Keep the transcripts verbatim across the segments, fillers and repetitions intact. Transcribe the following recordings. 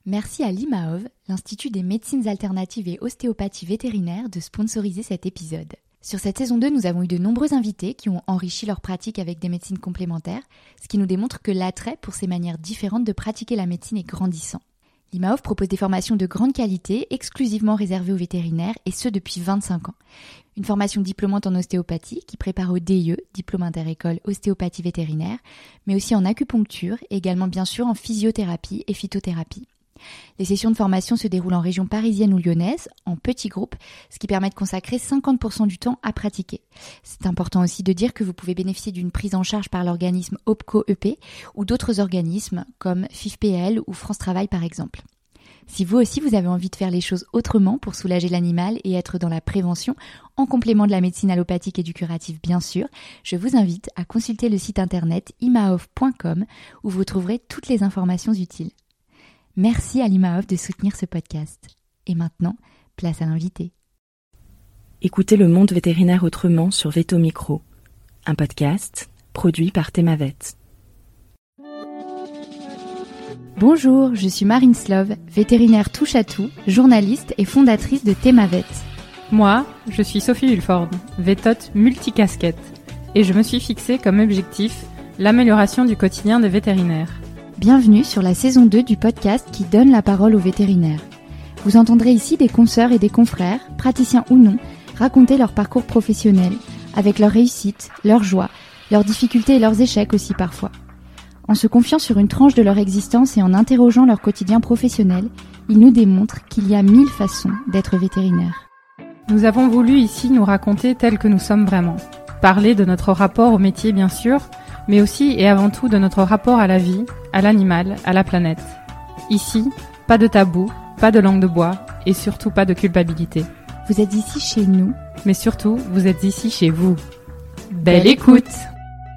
Merci à l'I M A O V, l'Institut des médecines alternatives et ostéopathie vétérinaire, de sponsoriser cet épisode. Sur cette saison deux, nous avons eu de nombreux invités qui ont enrichi leur pratique avec des médecines complémentaires, ce qui nous démontre que l'attrait pour ces manières différentes de pratiquer la médecine est grandissant. L'I M A O V propose des formations de grande qualité, exclusivement réservées aux vétérinaires, et ce depuis vingt-cinq ans. Une formation diplômante en ostéopathie qui prépare au D I E, diplôme inter-école ostéopathie vétérinaire, mais aussi en acupuncture et également bien sûr en physiothérapie et phytothérapie. Les sessions de formation se déroulent en région parisienne ou lyonnaise, en petits groupes, ce qui permet de consacrer cinquante pour cent du temps à pratiquer. C'est important aussi de dire que vous pouvez bénéficier d'une prise en charge par l'organisme OPCO-E P ou d'autres organismes comme F I F P L ou France Travail par exemple. Si vous aussi vous avez envie de faire les choses autrement pour soulager l'animal et être dans la prévention, en complément de la médecine allopathique et du curatif bien sûr, je vous invite à consulter le site internet i m a o v point com où vous trouverez toutes les informations utiles. Merci à l'I M A O V de soutenir ce podcast. Et maintenant, place à l'invité. Écoutez le monde vétérinaire autrement sur Veto Micro, un podcast produit par Thémavet. Bonjour, je suis Marine Slove, vétérinaire touche-à-tout, journaliste et fondatrice de Thémavet. Moi, je suis Sophie Hulford, vétote multicasquette, et je me suis fixée comme objectif l'amélioration du quotidien des vétérinaires. Bienvenue sur la saison deux du podcast qui donne la parole aux vétérinaires. Vous entendrez ici des consoeurs et des confrères, praticiens ou non, raconter leur parcours professionnel, avec leurs réussites, leurs joies, leurs difficultés et leurs échecs aussi parfois. En se confiant sur une tranche de leur existence et en interrogeant leur quotidien professionnel, ils nous démontrent qu'il y a mille façons d'être vétérinaire. Nous avons voulu ici nous raconter tels que nous sommes vraiment. Parler de notre rapport au métier bien sûr, mais aussi et avant tout de notre rapport à la vie, à l'animal, à la planète. Ici, pas de tabou, pas de langue de bois et surtout pas de culpabilité. Vous êtes ici chez nous, mais surtout, vous êtes ici chez vous. Belle, Belle écoute. écoute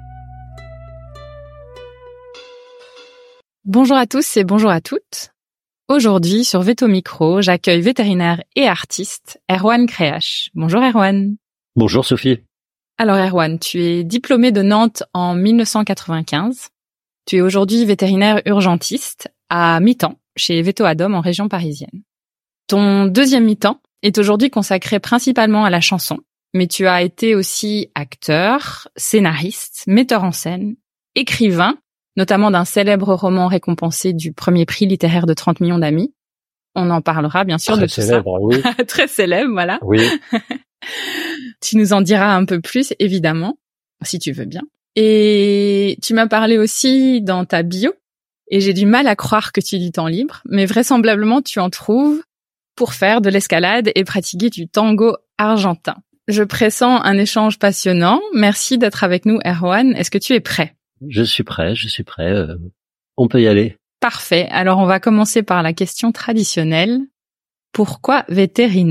Bonjour à tous et bonjour à toutes. Aujourd'hui, sur Veto Micro, j'accueille vétérinaire et artiste Erwan Créache. Bonjour Erwan. Bonjour Sophie. Alors Erwan, tu es diplômé de Nantes en mille neuf cent quatre-vingt-quinze. Tu es aujourd'hui vétérinaire urgentiste à mi-temps chez Veto Adom en région parisienne. Ton deuxième mi-temps est aujourd'hui consacré principalement à la chanson, mais tu as été aussi acteur, scénariste, metteur en scène, écrivain, notamment d'un célèbre roman récompensé du premier prix littéraire de trente millions d'amis. On en parlera bien sûr Très de tout célèbre, ça. Oui. Très célèbre, voilà. Oui. Tu nous en diras un peu plus, évidemment, si tu veux bien. Et tu m'as parlé aussi dans ta bio, et j'ai du mal à croire que tu aies du temps libre, mais vraisemblablement tu en trouves pour faire de l'escalade et pratiquer du tango argentin. Je pressens un échange passionnant. Merci d'être avec nous, Erwan. Est-ce que tu es prêt ? Je suis prêt, je suis prêt. Euh, on peut y aller. Parfait. Alors on va commencer par la question traditionnelle. Pourquoi vétérinaire ?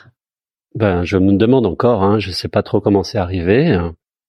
Ben, je me demande encore, hein, je sais pas trop comment c'est arrivé.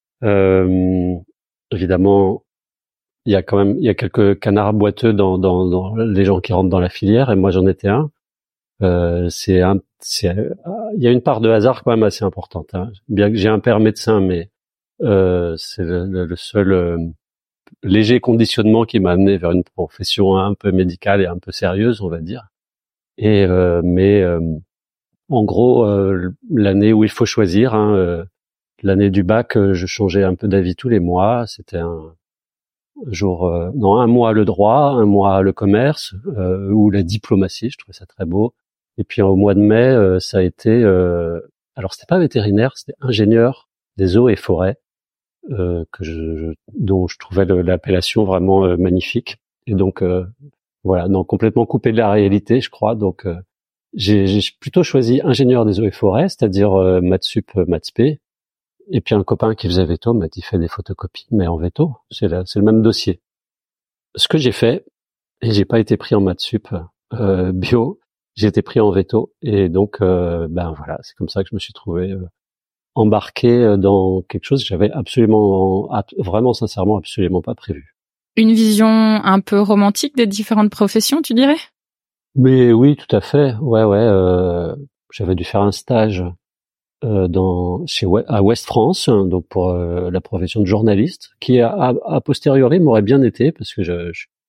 Euh, évidemment, il y a quand même, il y a quelques canards boiteux dans, dans, dans les gens qui rentrent dans la filière, et moi j'en étais un. Euh, c'est un, c'est, il y a une part de hasard quand même assez importante. Hein. Bien que j'ai un père médecin, mais euh, c'est le, le seul euh, léger conditionnement qui m'a amené vers une profession un peu médicale et un peu sérieuse, on va dire. Et euh, mais euh, en gros, euh, l'année où il faut choisir, hein, euh, l'année du bac, euh, je changeais un peu d'avis tous les mois. C'était un jour, euh, non, un mois le droit, un mois le commerce euh, ou la diplomatie. Je trouvais ça très beau. Et puis au mois de mai, euh, ça a été, euh, alors c'était pas vétérinaire, c'était ingénieur des eaux et forêts, euh, que je, je, dont je trouvais le, l'appellation vraiment euh, magnifique. Et donc euh, voilà, non, complètement coupé de la réalité, je crois. Donc euh, J'ai, j'ai plutôt choisi ingénieur des eaux et forêts, c'est-à-dire euh, maths sup, maths spé. Et puis un copain qui faisait veto m'a dit fais des photocopies, mais en veto, c'est, la, c'est le même dossier. Ce que j'ai fait, et j'ai pas été pris en maths sup euh, bio, j'ai été pris en veto, et donc euh, ben voilà, c'est comme ça que je me suis trouvé euh, embarqué dans quelque chose que j'avais absolument, ab- vraiment sincèrement, absolument pas prévu. Une vision un peu romantique des différentes professions, tu dirais ? Mais oui, tout à fait. Ouais, ouais. Euh, j'avais dû faire un stage euh, dans chez à Ouest France, hein, donc pour euh, la profession de journaliste, qui a, a, a posteriori m'aurait bien été parce que je, je,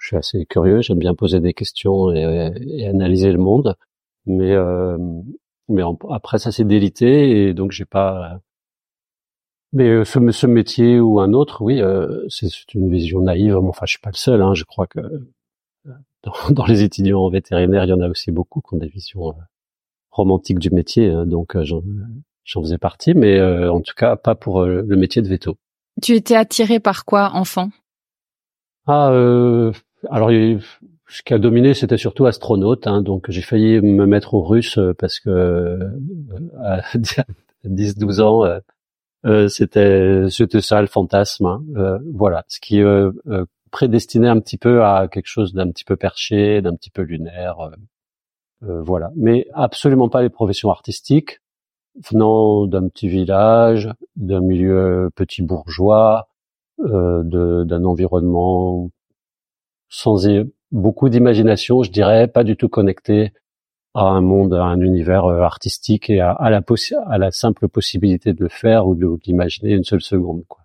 je suis assez curieux, j'aime bien poser des questions et, et analyser le monde, mais euh, mais en, après ça s'est délité et donc j'ai pas. Mais ce, ce métier ou un autre, oui, euh, c'est, c'est une vision naïve. Enfin, je suis pas le seul. Hein, je crois que dans, dans les étudiants en vétérinaire, il y en a aussi beaucoup qui ont des visions euh, romantiques du métier. Hein, donc, euh, j'en, j'en faisais partie, mais euh, en tout cas, pas pour euh, le métier de veto. Tu étais attiré par quoi, enfant? Ah, euh, alors ce qui a dominé, c'était surtout astronaute. Hein, donc, j'ai failli me mettre au russe parce que euh, à dix douze ans. Euh, Euh, c'était c'était ça le fantasme, hein. Euh, voilà, ce qui euh, euh, prédestinait un petit peu à quelque chose d'un petit peu perché, d'un petit peu lunaire, euh, euh, voilà. Mais absolument pas les professions artistiques, venant d'un petit village, d'un milieu petit bourgeois, euh, de, d'un environnement sans é- beaucoup d'imagination, je dirais, pas du tout connecté à un monde, à un univers artistique et à, à la possi- à la simple possibilité de le faire ou de, de l'imaginer une seule seconde, quoi.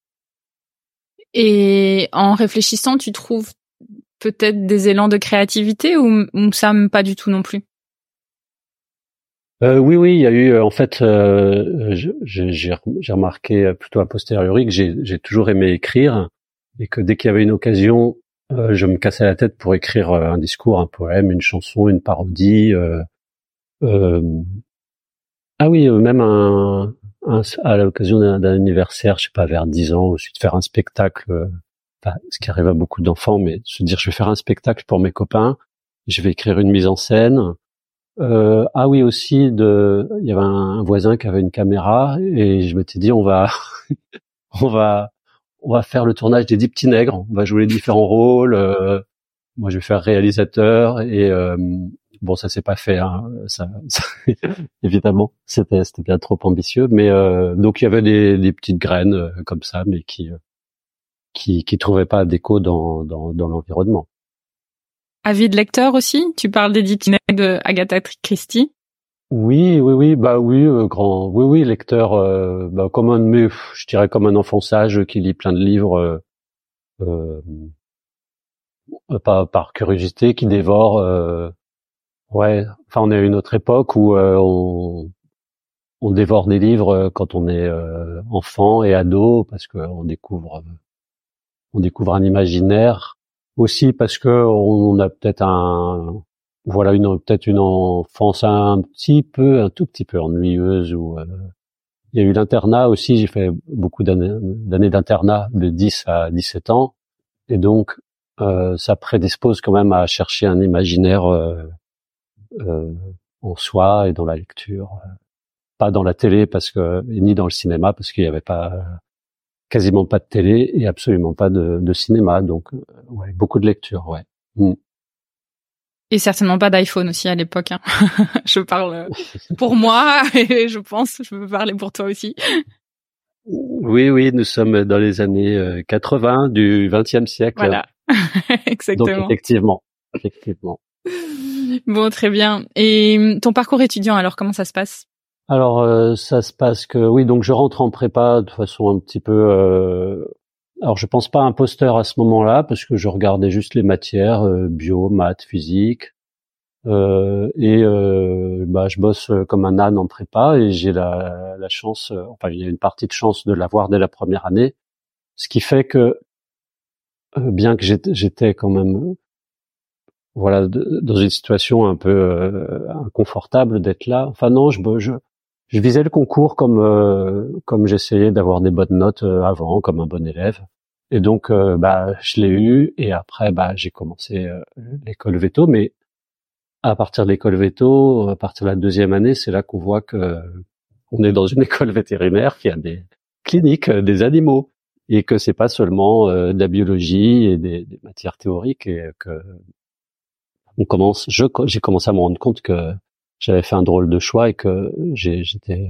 Et en réfléchissant, tu trouves peut-être des élans de créativité ou, ou ça pas du tout non plus? Euh, oui, oui, il y a eu, en fait, euh, j'ai, j'ai, j'ai remarqué plutôt a posteriori que j'ai, j'ai toujours aimé écrire et que dès qu'il y avait une occasion, euh, je me cassais la tête pour écrire un discours, un poème, une chanson, une parodie. Euh, euh, ah oui, même un, un à l'occasion d'un, d'un anniversaire, je sais pas, vers dix ans, aussi de faire un spectacle, euh, enfin, ce qui arrive à beaucoup d'enfants, mais se dire je vais faire un spectacle pour mes copains, je vais écrire une mise en scène. Euh, ah oui, aussi, de, il y avait un, un voisin qui avait une caméra et je m'étais dit on va, on va, on va faire le tournage des Dix Petits Nègres, on va jouer les différents rôles. Euh, moi, je vais faire réalisateur et euh, bon, ça s'est pas fait. Hein, ça, ça évidemment, c'était, c'était bien trop ambitieux. Mais euh, donc il y avait des, des petites graines euh, comme ça, mais qui, euh, qui, qui trouvaient pas d'écho dans, dans, dans l'environnement. Avis de lecteur aussi? Tu parles des Dix Petits Nègres de Agatha Christie? Oui, oui, oui, bah oui, euh, grand, oui, oui, lecteur, euh, bah comme un, mais je dirais comme un enfant sage qui lit plein de livres, euh, euh, pas par curiosité, qui dévore. Euh, ouais, enfin, on est à une autre époque où euh, on, on dévore des livres quand on est euh, enfant et ado parce qu'on découvre, on découvre un imaginaire aussi parce que on a peut-être un Voilà une peut-être une enfance un petit peu, un tout petit peu ennuyeuse où euh, il y a eu l'internat aussi. J'ai fait beaucoup d'années, d'années d'internat de dix à dix-sept ans et donc euh, ça prédispose quand même à chercher un imaginaire euh, euh, en soi et dans la lecture, pas dans la télé parce que ni dans le cinéma parce qu'il y avait pas quasiment pas de télé et absolument pas de, de cinéma. Donc ouais, beaucoup de lecture, ouais. Mm. Et certainement pas d'iPhone aussi à l'époque. Hein. Je parle pour moi et je pense, je peux parler pour toi aussi. Oui, oui, nous sommes dans les années quatre-vingts du vingtième siècle. Voilà, exactement. Donc effectivement, effectivement. Bon, très bien. Et ton parcours étudiant, alors comment ça se passe? Alors euh, ça se passe que oui, donc je rentre en prépa de façon un petit peu. Euh, alors je pense pas imposteur à ce moment-là parce que je regardais juste les matières euh, bio, maths, physique. Euh, et euh, bah je bosse comme un âne en prépa et j'ai la, la chance, euh, enfin il y a une partie de chance de l'avoir dès la première année, ce qui fait que euh, bien que j'étais, j'étais quand même voilà de, dans une situation un peu euh, inconfortable d'être là. Enfin non, je je, je visais le concours comme euh, comme j'essayais d'avoir des bonnes notes euh, avant, comme un bon élève. Et donc euh, bah je l'ai eu et après bah j'ai commencé euh, l'école veto, mais à partir de l'école veto, à partir de la deuxième année, c'est là qu'on voit que on est dans une école vétérinaire qui a des cliniques, des animaux, et que c'est pas seulement euh, de la biologie et des, des matières théoriques, et que on commence, je, j'ai commencé à me rendre compte que j'avais fait un drôle de choix et que j'ai, j'étais,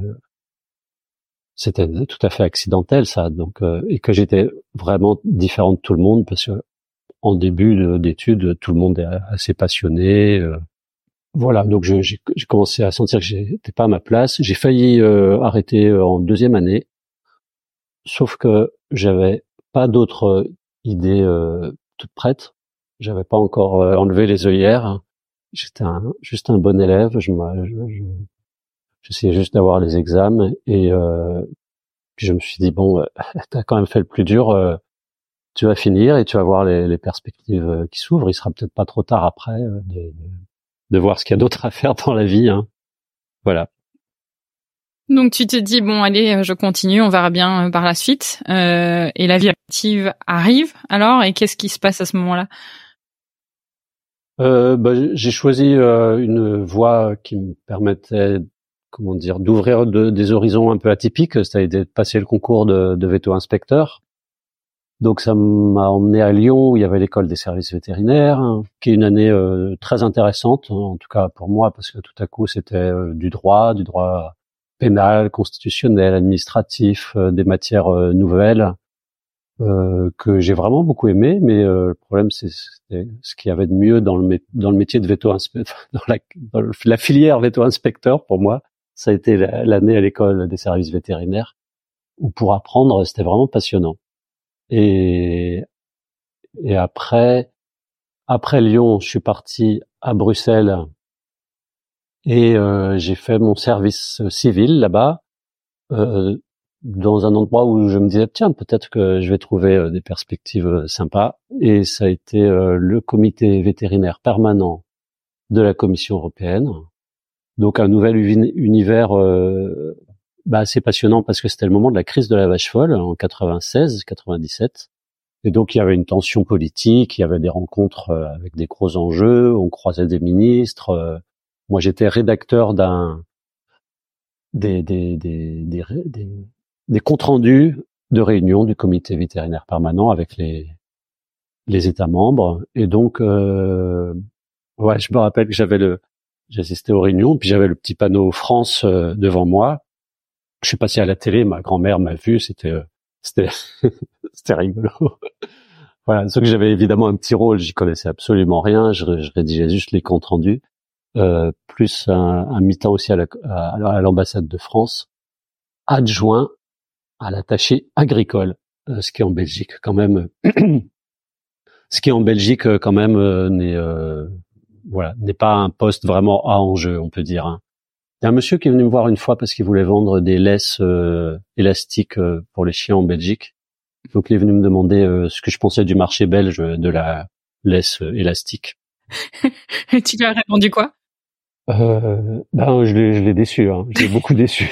c'était tout à fait accidentel ça, donc euh, et que j'étais vraiment différent de tout le monde parce que en début d'études, tout le monde est assez passionné. Euh, Voilà, donc je, j'ai, j'ai commencé à sentir que j'étais pas à ma place. J'ai failli euh, arrêter euh, en deuxième année, sauf que j'avais pas d'autres idées euh, toutes prêtes. j'avais pas encore euh, enlevé les œillères. J'étais un, juste un bon élève. Je, je, je j'essayais juste d'avoir les examens et euh, puis je me suis dit bon, euh, t'as quand même fait le plus dur. Euh, tu vas finir et tu vas voir les, les perspectives qui s'ouvrent. Il sera peut-être pas trop tard après euh, de, de, de voir ce qu'il y a d'autre à faire dans la vie. Hein. Voilà. Donc tu te dis bon allez je continue, on verra bien par la suite euh, et la vie active arrive alors et qu'est-ce qui se passe à ce moment-là? euh, bah, j'ai choisi euh, une voie qui me permettait comment dire d'ouvrir de, des horizons un peu atypiques, c'est-à-dire de passer le concours de, de veto-inspecteur. Donc ça m'a emmené à Lyon où il y avait l'école des services vétérinaires, hein, qui est une année euh, très intéressante, hein, en tout cas pour moi parce que tout à coup c'était euh, du droit, du droit pénal, constitutionnel, administratif, euh, des matières euh, nouvelles euh, que j'ai vraiment beaucoup aimé. Mais euh, le problème, c'est c'était ce qu'il y avait de mieux dans le dans le métier de veto-inspecteur, dans la, dans le, la filière veto-inspecteur pour moi, ça a été la, l'année à l'école des services vétérinaires où pour apprendre, c'était vraiment passionnant. Et et après après Lyon, je suis parti à Bruxelles. Et euh, j'ai fait mon service civil là-bas, euh, dans un endroit où je me disais tiens peut-être que je vais trouver euh, des perspectives euh, sympas. Et ça a été euh, le comité vétérinaire permanent de la Commission européenne. Donc un nouvel uni- univers euh, bah, assez passionnant parce que c'était le moment de la crise de la vache folle en quatre-vingt-seize quatre-vingt-dix-sept. Et donc il y avait une tension politique, il y avait des rencontres euh, avec des gros enjeux, on croisait des ministres. Euh, Moi, j'étais rédacteur d'un des des des des, des, des comptes rendus de réunions du comité vétérinaire permanent avec les les États membres. Et donc, euh, ouais, je me rappelle que j'avais le j'assistais aux réunions, puis j'avais le petit panneau France euh, devant moi. Je suis passé à la télé, ma grand-mère m'a vu, c'était euh, c'était c'était rigolo. Voilà, sauf que j'avais évidemment un petit rôle, j'y connaissais absolument rien, je, je rédigeais juste les comptes rendus. Euh, plus un, un mi-temps aussi à, la, à, à l'ambassade de France, adjoint à l'attaché agricole, euh, ce qui est en Belgique quand même, ce qui est en Belgique quand même euh, n'est euh, voilà n'est pas un poste vraiment à enjeu, on peut dire. Hein. Il y a un monsieur qui est venu me voir une fois parce qu'il voulait vendre des laisses euh, élastiques euh, pour les chiens en Belgique. Donc il est venu me demander euh, ce que je pensais du marché belge de la laisse euh, élastique. Tu lui as répondu quoi? Euh, ben, je l'ai, je l'ai déçu, hein. Je l'ai beaucoup déçu.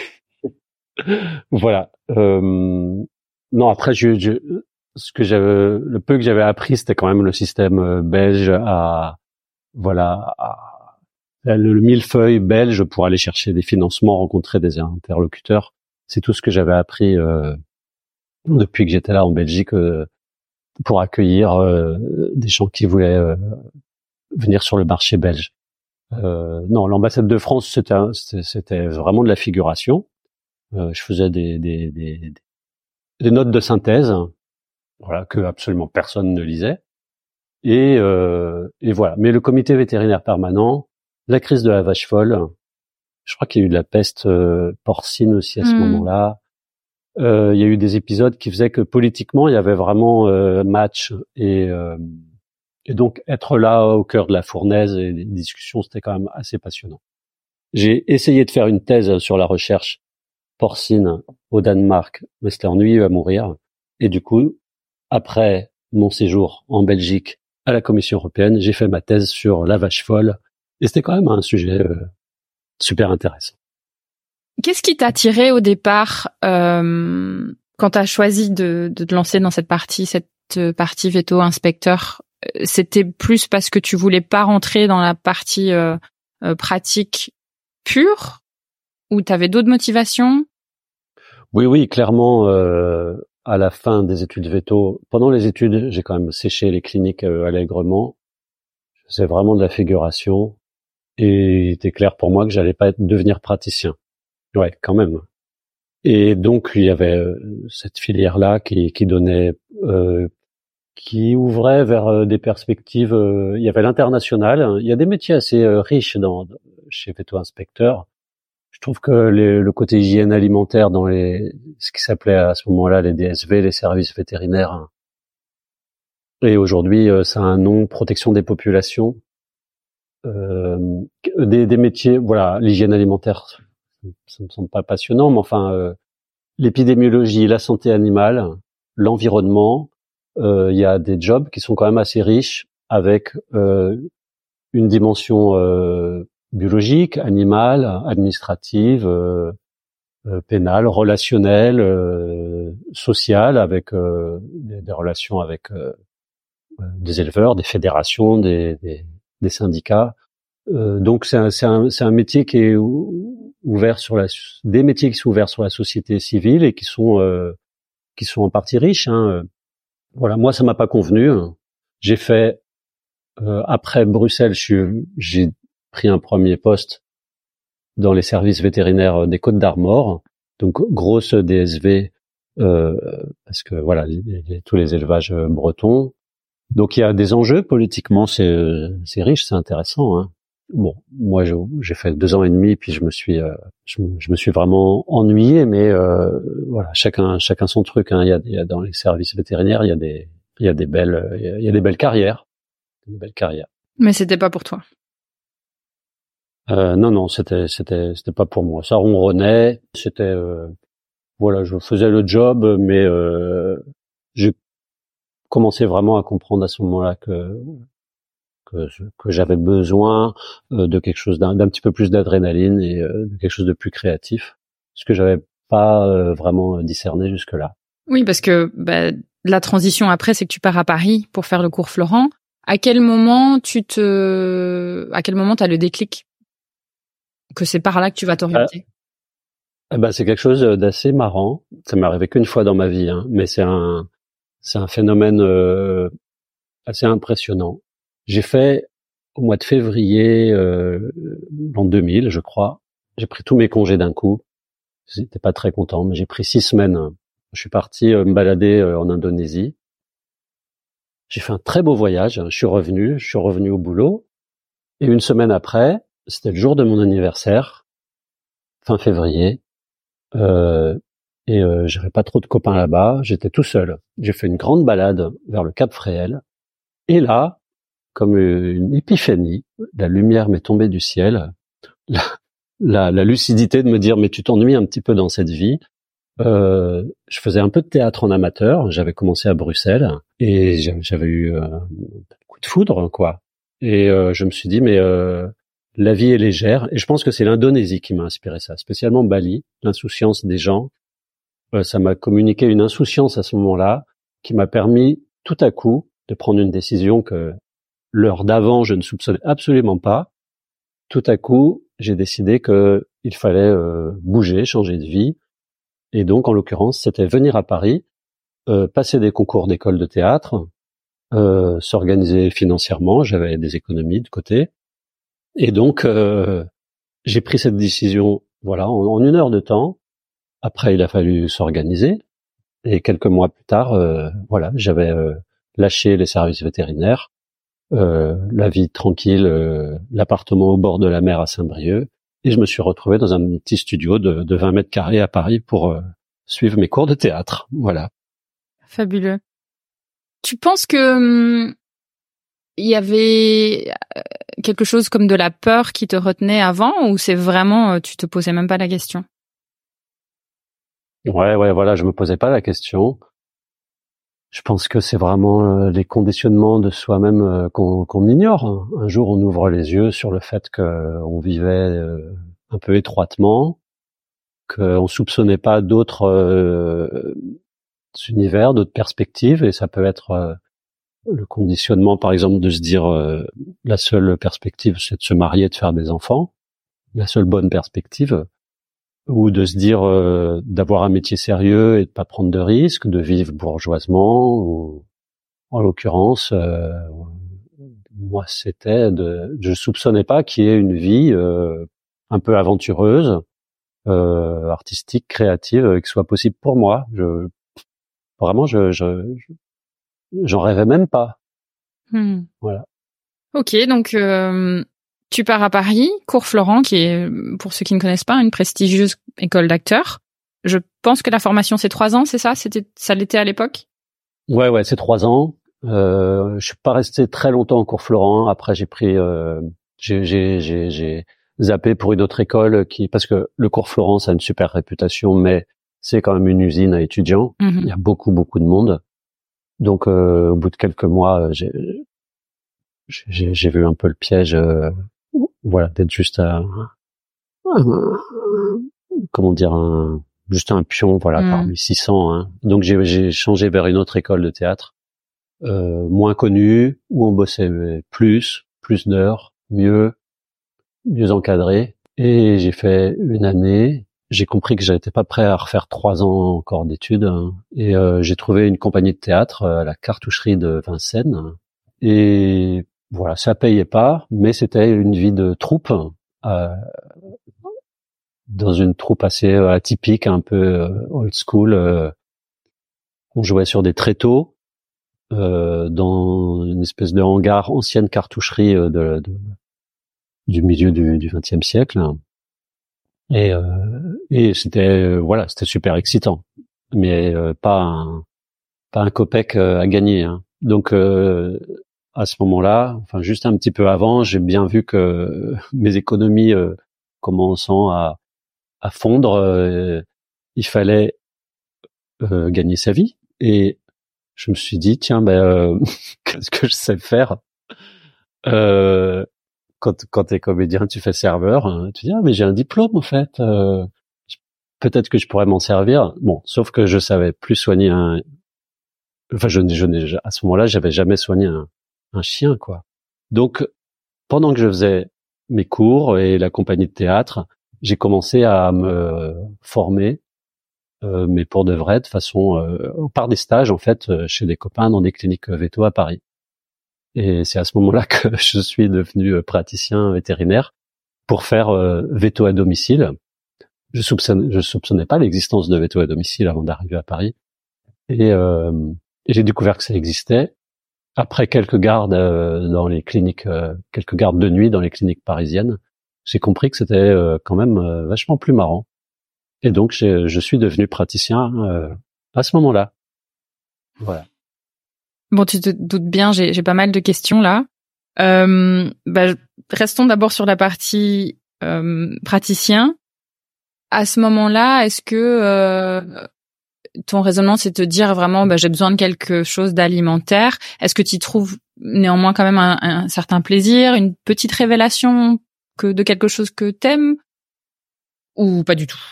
Voilà. Euh, non, après, je, je, ce que j'avais, le peu que j'avais appris, c'était quand même le système belge à, voilà, à, le, le millefeuille belge pour aller chercher des financements, rencontrer des interlocuteurs. C'est tout ce que j'avais appris euh, depuis que j'étais là en Belgique euh, pour accueillir euh, des gens qui voulaient euh, venir sur le marché belge. Euh, non, l'ambassade de France, c'était, c'était, c'était vraiment de la figuration. Euh, je faisais des, des, des, des notes de synthèse, voilà, que absolument personne ne lisait. Et, euh, et voilà. Mais le comité vétérinaire permanent, la crise de la vache folle, je crois qu'il y a eu de la peste euh, porcine aussi à ce mmh. moment-là. Euh, il y a eu des épisodes qui faisaient que politiquement, il y avait vraiment euh, match et euh, Et donc, être là au cœur de la fournaise et des discussions, c'était quand même assez passionnant. J'ai essayé de faire une thèse sur la recherche porcine au Danemark, mais c'était ennuyeux à mourir. Et du coup, après mon séjour en Belgique à la Commission européenne, j'ai fait ma thèse sur la vache folle. Et c'était quand même un sujet euh, super intéressant. Qu'est-ce qui t'a attiré au départ euh, quand tu as choisi de, de te lancer dans cette partie, cette partie veto-inspecteur? C'était plus parce que tu voulais pas rentrer dans la partie euh, euh, pratique pure ou tu avais d'autres motivations? Oui, oui, clairement, euh, à la fin des études veto, pendant les études, j'ai quand même séché les cliniques euh, allègrement. Je faisais vraiment de la figuration et il était clair pour moi que j'allais pas être, devenir praticien. Ouais, quand même. Et donc, il y avait euh, cette filière-là qui, qui donnait... Euh, qui ouvrait vers euh, des perspectives. Euh, il y avait l'international. Il y a des métiers assez euh, riches dans, chez Veto Inspecteur. Je trouve que les, le côté hygiène alimentaire dans les, ce qui s'appelait à ce moment-là les D S V, les services vétérinaires, Et aujourd'hui, euh, ça a un nom, protection des populations. Euh, des, des métiers, voilà, l'hygiène alimentaire, ça me semble pas passionnant, mais enfin, euh, l'épidémiologie, la santé animale, l'environnement, euh, il y a des jobs qui sont quand même assez riches avec euh, une dimension euh, biologique, animale, administrative, euh, euh, pénale, relationnelle, euh, sociale, avec euh, des, des relations avec euh, des éleveurs, des fédérations, des, des, des syndicats. Euh, donc c'est un, c'est un, c'est un métier qui est ouvert sur la, des métiers qui sont ouverts sur la société civile et qui sont euh, qui sont en partie riches. Hein. Voilà, moi ça m'a pas convenu. J'ai fait euh, après Bruxelles, je suis, j'ai pris un premier poste dans les services vétérinaires des Côtes d'Armor, donc grosse D S V euh, parce que voilà les, les, tous les élevages bretons. Donc il y a des enjeux politiquement, c'est c'est riche, c'est intéressant. Hein. Bon, moi je, j'ai fait deux ans et demi, puis je me suis euh, je, je me suis vraiment ennuyé, mais euh, voilà, chacun chacun son truc. Hein. Il y a, il y a dans les services vétérinaires, il y a des il y a des belles il y a des belles carrières, des belles carrières. Mais c'était pas pour toi. Euh, non non, c'était c'était c'était pas pour moi. Ça ronronnait, c'était euh, voilà, je faisais le job, mais euh, j'ai commencé vraiment à comprendre à ce moment-là que que, que j'avais besoin euh, de quelque chose d'un, d'un petit peu plus d'adrénaline et euh, de quelque chose de plus créatif, ce que j'avais pas euh, vraiment discerné jusque-là. Oui, parce que bah, la transition après, c'est que tu pars à Paris pour faire le cours Florent. À quel moment tu te, à quel moment t'as le déclic que c'est par là que tu vas t'orienter? Ah, eh ben c'est quelque chose d'assez marrant. Ça m'est arrivé qu'une fois dans ma vie, hein, mais c'est un c'est un phénomène euh, assez impressionnant. J'ai fait au mois de février euh, l'an deux mille, je crois. J'ai pris tous mes congés d'un coup. J'étais pas très content, mais j'ai pris six semaines. Je suis parti euh, me balader euh, en Indonésie. J'ai fait un très beau voyage. Je suis revenu, je suis revenu au boulot. Et une semaine après, c'était le jour de mon anniversaire, fin février. Euh, et euh, j'avais pas trop de copains là-bas. J'étais tout seul. J'ai fait une grande balade vers le Cap Fréhel. Et là, comme une épiphanie, la lumière m'est tombée du ciel, la, la, la lucidité de me dire mais tu t'ennuies un petit peu dans cette vie. Euh, je faisais un peu de théâtre en amateur, j'avais commencé à Bruxelles et j'avais eu euh, un coup de foudre quoi. Et euh, je me suis dit mais euh, la vie est légère et je pense que c'est l'Indonésie qui m'a inspiré ça, spécialement Bali, l'insouciance des gens. Euh, ça m'a communiqué une insouciance à ce moment-là qui m'a permis tout à coup de prendre une décision que l'heure d'avant, je ne soupçonnais absolument pas. Tout à coup, j'ai décidé que il fallait euh, bouger, changer de vie. Et donc, en l'occurrence, c'était venir à Paris, euh, passer des concours d'école de théâtre, euh, s'organiser financièrement. J'avais des économies de côté. Et donc, euh, j'ai pris cette décision, voilà, en, en une heure de temps. Après, il a fallu s'organiser. Et quelques mois plus tard, euh, voilà, j'avais euh, lâché les services vétérinaires. Euh, la vie tranquille, euh, l'appartement au bord de la mer à Saint-Brieuc, et je me suis retrouvé dans un petit studio de, de vingt mètres carrés à Paris pour euh, suivre mes cours de théâtre. Voilà. Fabuleux. Tu penses que hum, il y avait quelque chose comme de la peur qui te retenait avant, ou c'est vraiment tu te posais même pas la question? Ouais, ouais, voilà, je me posais pas la question. Je pense que c'est vraiment les conditionnements de soi-même euh, qu'on, qu'on ignore. Un jour, on ouvre les yeux sur le fait qu'on vivait euh, un peu étroitement, qu'on soupçonnait pas d'autres euh, univers, d'autres perspectives, et ça peut être euh, le conditionnement, par exemple, de se dire euh, la seule perspective, c'est de se marier, de faire des enfants, la seule bonne perspective, ou de se dire euh, d'avoir un métier sérieux et de pas prendre de risques, de vivre bourgeoisement, ou en l'occurrence, euh, moi c'était de, je soupçonnais pas qu'il y ait une vie euh, un peu aventureuse, euh, artistique, créative, euh, qui soit possible pour moi. Je, vraiment, je, je, je j'en rêvais même pas. Hmm. Voilà. Ok, donc euh, tu pars à Paris, cours Florent, qui est, pour ceux qui ne connaissent pas, une prestigieuse école d'acteurs. Je pense que la formation c'est trois ans, c'est ça? C'était, ça l'était à l'époque? Ouais, ouais, c'est trois ans. Euh, je suis pas resté très longtemps au cours Florent. Après, j'ai pris, euh, j'ai, j'ai, j'ai, j'ai zappé pour une autre école qui, parce que le cours Florent, ça a une super réputation, mais c'est quand même une usine à étudiants. Mmh. Il y a beaucoup, beaucoup de monde. Donc, euh, au bout de quelques mois, j'ai, j'ai, j'ai vu un peu le piège, euh, voilà, d'être juste un, un, comment dire, un, juste un pion, voilà, Mmh. parmi six cents. Hein. Donc, j'ai, j'ai changé vers une autre école de théâtre, euh, moins connue, où on bossait plus, plus d'heures, mieux, mieux encadré. Et j'ai fait une année. J'ai compris que j'étais pas prêt à refaire trois ans encore d'études. Hein. Et euh, j'ai trouvé une compagnie de théâtre à la Cartoucherie de Vincennes. Et voilà, ça payait pas, mais c'était une vie de troupe, euh, dans une troupe assez euh, atypique, un peu euh, old school. Euh, on jouait sur des tréteaux, euh, dans une espèce de hangar, ancienne cartoucherie euh, de, de, du milieu du, du vingtième siècle. Et, euh, et c'était euh, voilà, c'était super excitant, mais euh, pas un pas un copec euh, à gagner. Hein. Donc euh, à ce moment-là, enfin juste un petit peu avant, j'ai bien vu que mes économies euh, commençant à à fondre, euh, il fallait euh, gagner sa vie. Et je me suis dit tiens ben euh, qu'est-ce que je sais faire euh, quand quand t'es comédien, tu fais serveur, hein, tu dis ah mais j'ai un diplôme en fait, euh, peut-être que je pourrais m'en servir. Bon, sauf que je savais plus soigner un, enfin je je n'ai à ce moment-là j'avais jamais soigné un, un chien quoi. Donc pendant que je faisais mes cours et la compagnie de théâtre, j'ai commencé à me former, euh, mais pour de vrai, de façon euh, par des stages en fait euh, chez des copains dans des cliniques véto à Paris. Et c'est à ce moment-là que je suis devenu praticien vétérinaire pour faire euh, veto à domicile. Je soupçonnais, je soupçonnais pas l'existence de veto à domicile avant d'arriver à Paris. Et, euh, et j'ai découvert que ça existait. Après quelques gardes euh, dans les cliniques, euh, quelques gardes de nuit dans les cliniques parisiennes, j'ai compris que c'était euh, quand même euh, vachement plus marrant. Et donc, j'ai, je suis devenu praticien euh, à ce moment-là. Voilà. Bon, tu te doutes bien, j'ai, j'ai pas mal de questions là. Euh, bah, restons d'abord sur la partie euh, praticien. À ce moment-là, est-ce que euh, ton raisonnement, c'est de te dire vraiment, bah, j'ai besoin de quelque chose d'alimentaire. Est-ce que tu y trouves néanmoins quand même un, un certain plaisir, une petite révélation que de quelque chose que t'aimes, ou pas du tout?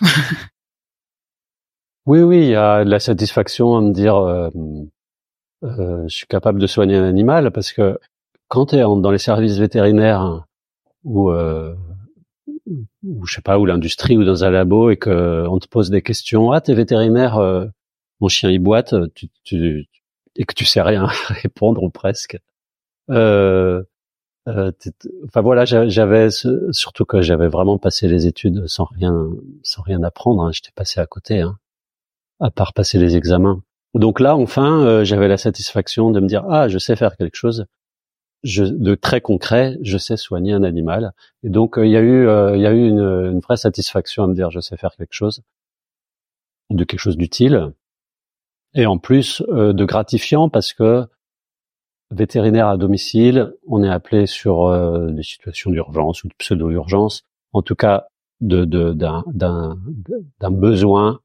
Oui, oui, il y a de la satisfaction à me dire, euh, euh, je suis capable de soigner un animal, parce que quand tu es dans les services vétérinaires ou euh, ou je sais pas, ou l'industrie ou dans un labo et que on te pose des questions, ah t'es vétérinaire, euh, mon chien il boite, tu, tu, et que tu sais rien répondre ou presque. Euh, euh, enfin voilà, j'avais surtout que j'avais vraiment passé les études sans rien, sans rien apprendre. Hein, j'étais passé à côté, hein, à part passer les examens. Donc là, enfin, euh, j'avais la satisfaction de me dire ah, je sais faire quelque chose. Je, de très concret, je sais soigner un animal. Et donc il euh, y a eu, il euh, y a eu une, une vraie satisfaction à me dire je sais faire quelque chose, de quelque chose d'utile, et en plus euh, de gratifiant parce que vétérinaire à domicile, on est appelé sur euh, des situations d'urgence ou de pseudo-urgence, en tout cas de, de, d'un, d'un, d'un besoin,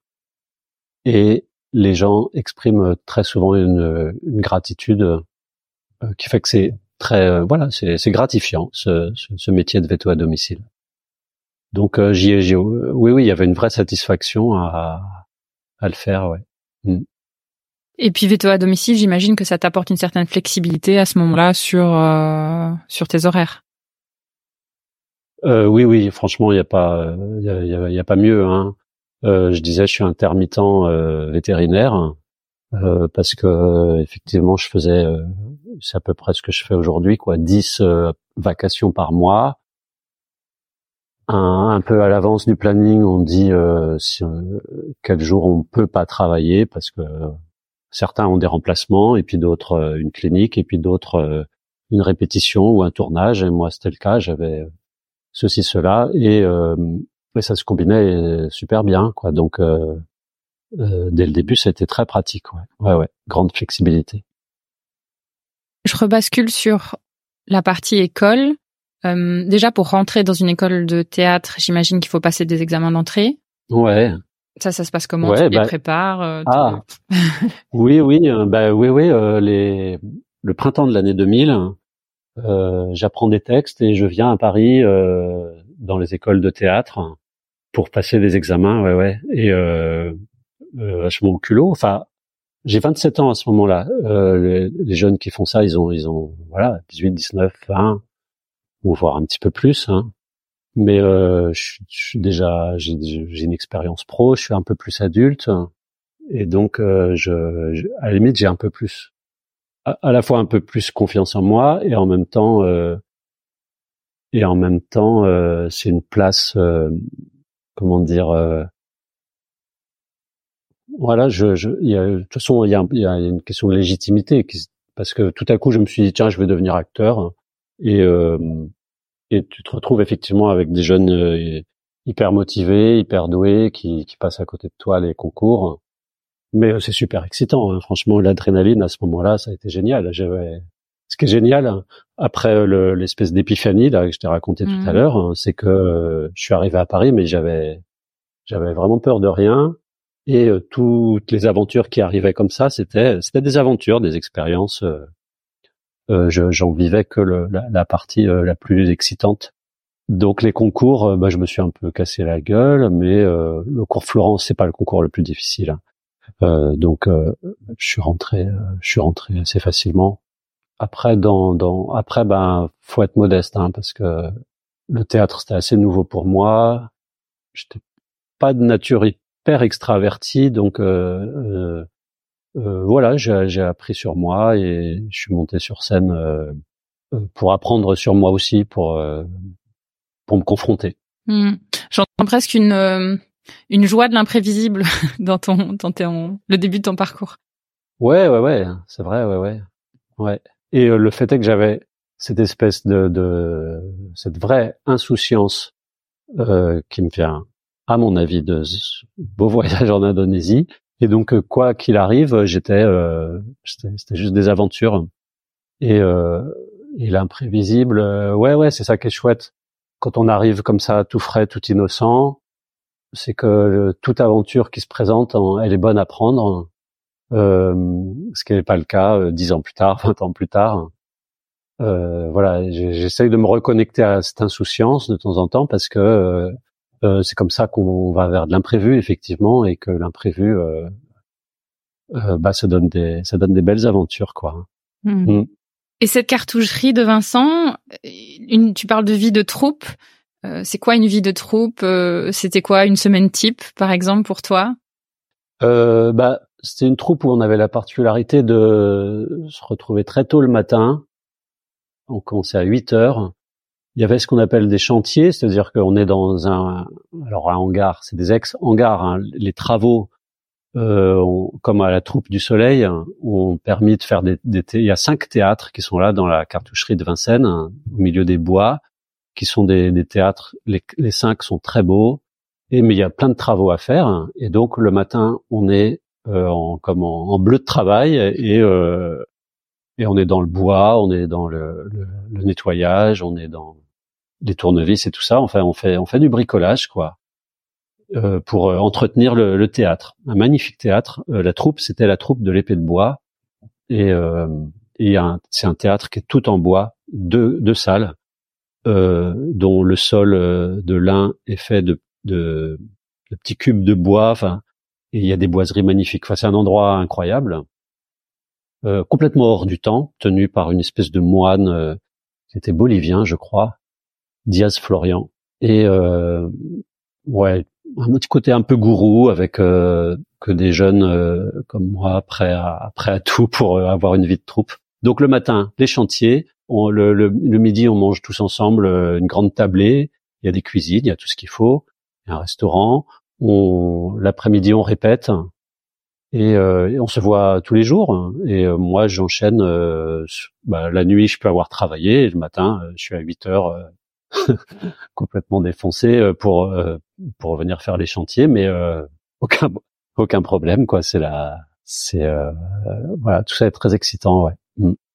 et les gens expriment très souvent une, une gratitude euh, qui fait que c'est très euh, voilà, c'est, c'est gratifiant ce, ce, ce métier de veto à domicile. Donc euh, j'y, j'y, oui oui, il y avait une vraie satisfaction à, à le faire, ouais. Mm. Et puis veto à domicile, j'imagine que ça t'apporte une certaine flexibilité à ce moment-là sur euh, sur tes horaires. Euh, oui oui, franchement il y a pas il y a, y a, y a pas mieux, hein. Euh, je disais je suis intermittent euh, vétérinaire. Euh, parce que euh, effectivement je faisais euh, c'est à peu près ce que je fais aujourd'hui quoi, dix euh, vacations par mois, un, un peu à l'avance du planning on dit euh, si, euh, quel jour on peut pas travailler parce que euh, certains ont des remplacements et puis d'autres euh, une clinique et puis d'autres euh, une répétition ou un tournage, et moi c'était le cas, j'avais ceci cela et, euh, et ça se combinait super bien quoi, donc euh, Euh, dès le début, ça a été très pratique. Ouais, ouais, ouais. Grande flexibilité. Je rebascule sur la partie école. Euh, déjà, pour rentrer dans une école de théâtre, j'imagine qu'il faut passer des examens d'entrée. Ouais. Ça, ça se passe comment? Ouais, tu les bah, prépares euh, ah, tu... oui, oui, euh, bah oui, oui. Euh, les, le printemps de l'année deux mille, euh, j'apprends des textes et je viens à Paris euh, dans les écoles de théâtre pour passer des examens. Ouais, ouais. Et euh, euh, vachement au culot. Enfin, j'ai vingt-sept ans à ce moment-là. Euh, les, les jeunes qui font ça, ils ont, ils ont, voilà, dix-huit, dix-neuf, vingt, ou voire un petit peu plus. Hein. Mais euh, je, je suis déjà, j'ai, j'ai une expérience pro, je suis un peu plus adulte, et donc euh, je, je, à la limite, j'ai un peu plus, à, à la fois un peu plus confiance en moi, et en même temps, euh, et en même temps, euh, c'est une place, euh, comment dire, euh, voilà, je, je, il y a, de toute façon, il y a, il y a une question de légitimité, qui, parce que tout à coup, je me suis dit tiens, je vais devenir acteur, et euh, Et tu te retrouves effectivement avec des jeunes euh, hyper motivés, hyper doués, qui, qui passent à côté de toi les concours. Mais euh, c'est super excitant, hein. Franchement, l'adrénaline à ce moment-là, ça a été génial. J'avais... Ce qui est génial, hein, après le, l'espèce d'épiphanie là que je t'ai raconté mmh. tout à l'heure, hein, c'est que euh, je suis arrivé à Paris, mais j'avais, j'avais vraiment peur de rien. Et euh, toutes les aventures qui arrivaient comme ça, c'était, c'était des aventures, des expériences. Euh, Euh, je, j'en vivais que le, la, la partie euh, la plus excitante. Donc les concours, euh, bah, je me suis un peu cassé la gueule, mais euh, le cours Florence, c'est pas le concours le plus difficile. Hein. Euh, donc euh, je suis rentré, euh, je suis rentré assez facilement. Après, dans, dans, après, ben, faut être modeste, hein, parce que le théâtre c'était assez nouveau pour moi. J'étais pas de nature hyper extravertie, donc euh, euh, Euh, voilà, j'ai, j'ai appris sur moi et je suis monté sur scène euh, pour apprendre sur moi aussi, pour euh, pour me confronter. Mmh. J'entends presque une euh, une joie de l'imprévisible dans ton dans ton le début de ton parcours. Ouais, ouais, ouais, c'est vrai, ouais, ouais, ouais. Et euh, le fait est que j'avais cette espèce de, de cette vraie insouciance euh, qui me vient, à mon avis, de ce beau voyage en Indonésie. Et donc, quoi qu'il arrive, j'étais, euh, c'était, c'était juste des aventures. Et, euh, et l'imprévisible, euh, ouais, ouais, c'est ça qui est chouette. Quand on arrive comme ça, tout frais, tout innocent, c'est que euh, toute aventure qui se présente, elle est bonne à prendre. Euh, ce qui n'est pas le cas euh, dix ans plus tard, vingt ans plus tard. Euh, voilà, j'essaye de me reconnecter à cette insouciance de temps en temps parce que euh, euh, c'est comme ça qu'on va vers de l'imprévu effectivement, et que l'imprévu, euh, euh, bah, ça donne des, ça donne des belles aventures, quoi. Mmh. Mmh. Et cette cartoucherie de Vincent, une, tu parles de vie de troupe. Euh, c'est quoi une vie de troupe? euh, C'était quoi une semaine type, par exemple, pour toi? euh, Bah, c'était une troupe où on avait la particularité de se retrouver très tôt le matin. On commençait à huit heures. Il y avait ce qu'on appelle des chantiers, c'est-à-dire qu'on est dans un, alors un hangar, c'est des ex-hangars, hein. Les travaux, euh, on, comme à la Troupe du Soleil, hein, ont permis de faire des, des thé- il y a cinq théâtres qui sont là dans la cartoucherie de Vincennes, hein, au milieu des bois, qui sont des, des théâtres. Les, les cinq sont très beaux, et mais il y a plein de travaux à faire, hein, et donc le matin on est euh, en, comme en, en bleu de travail, et euh, et on est dans le bois, on est dans le, le, le nettoyage, on est dans les tournevis et tout ça. Enfin, on fait on fait du bricolage, quoi, euh, pour euh, entretenir le, le théâtre. Un magnifique théâtre. Euh, la troupe, c'était la troupe de l'Épée de Bois, et, euh, et un, c'est un théâtre qui est tout en bois, deux, deux salles, euh, dont le sol euh, de l'un est fait de, de, de petits cubes de bois. Enfin, et il y a des boiseries magnifiques. Enfin, c'est un endroit incroyable. Euh, complètement hors du temps, tenu par une espèce de moine euh, qui était bolivien, je crois, Diaz Florian. Et euh, ouais, un petit côté un peu gourou, avec euh, que des jeunes euh, comme moi prêts à, prêts à tout pour euh, avoir une vie de troupe. Donc le matin, les chantiers, on, le, le, le midi, on mange tous ensemble euh, une grande tablée, il y a des cuisines, il y a tout ce qu'il faut, il y a un restaurant. On, l'après-midi, on répète. Et, euh, et on se voit tous les jours. Et euh, moi, j'enchaîne. Euh, bah, la nuit, je peux avoir travaillé. Et le matin, euh, je suis à huit heures euh, complètement défoncé euh, pour euh, pour venir faire les chantiers. Mais euh, aucun aucun problème, quoi. C'est la, c'est euh, voilà, tout ça est très excitant, ouais. Mm.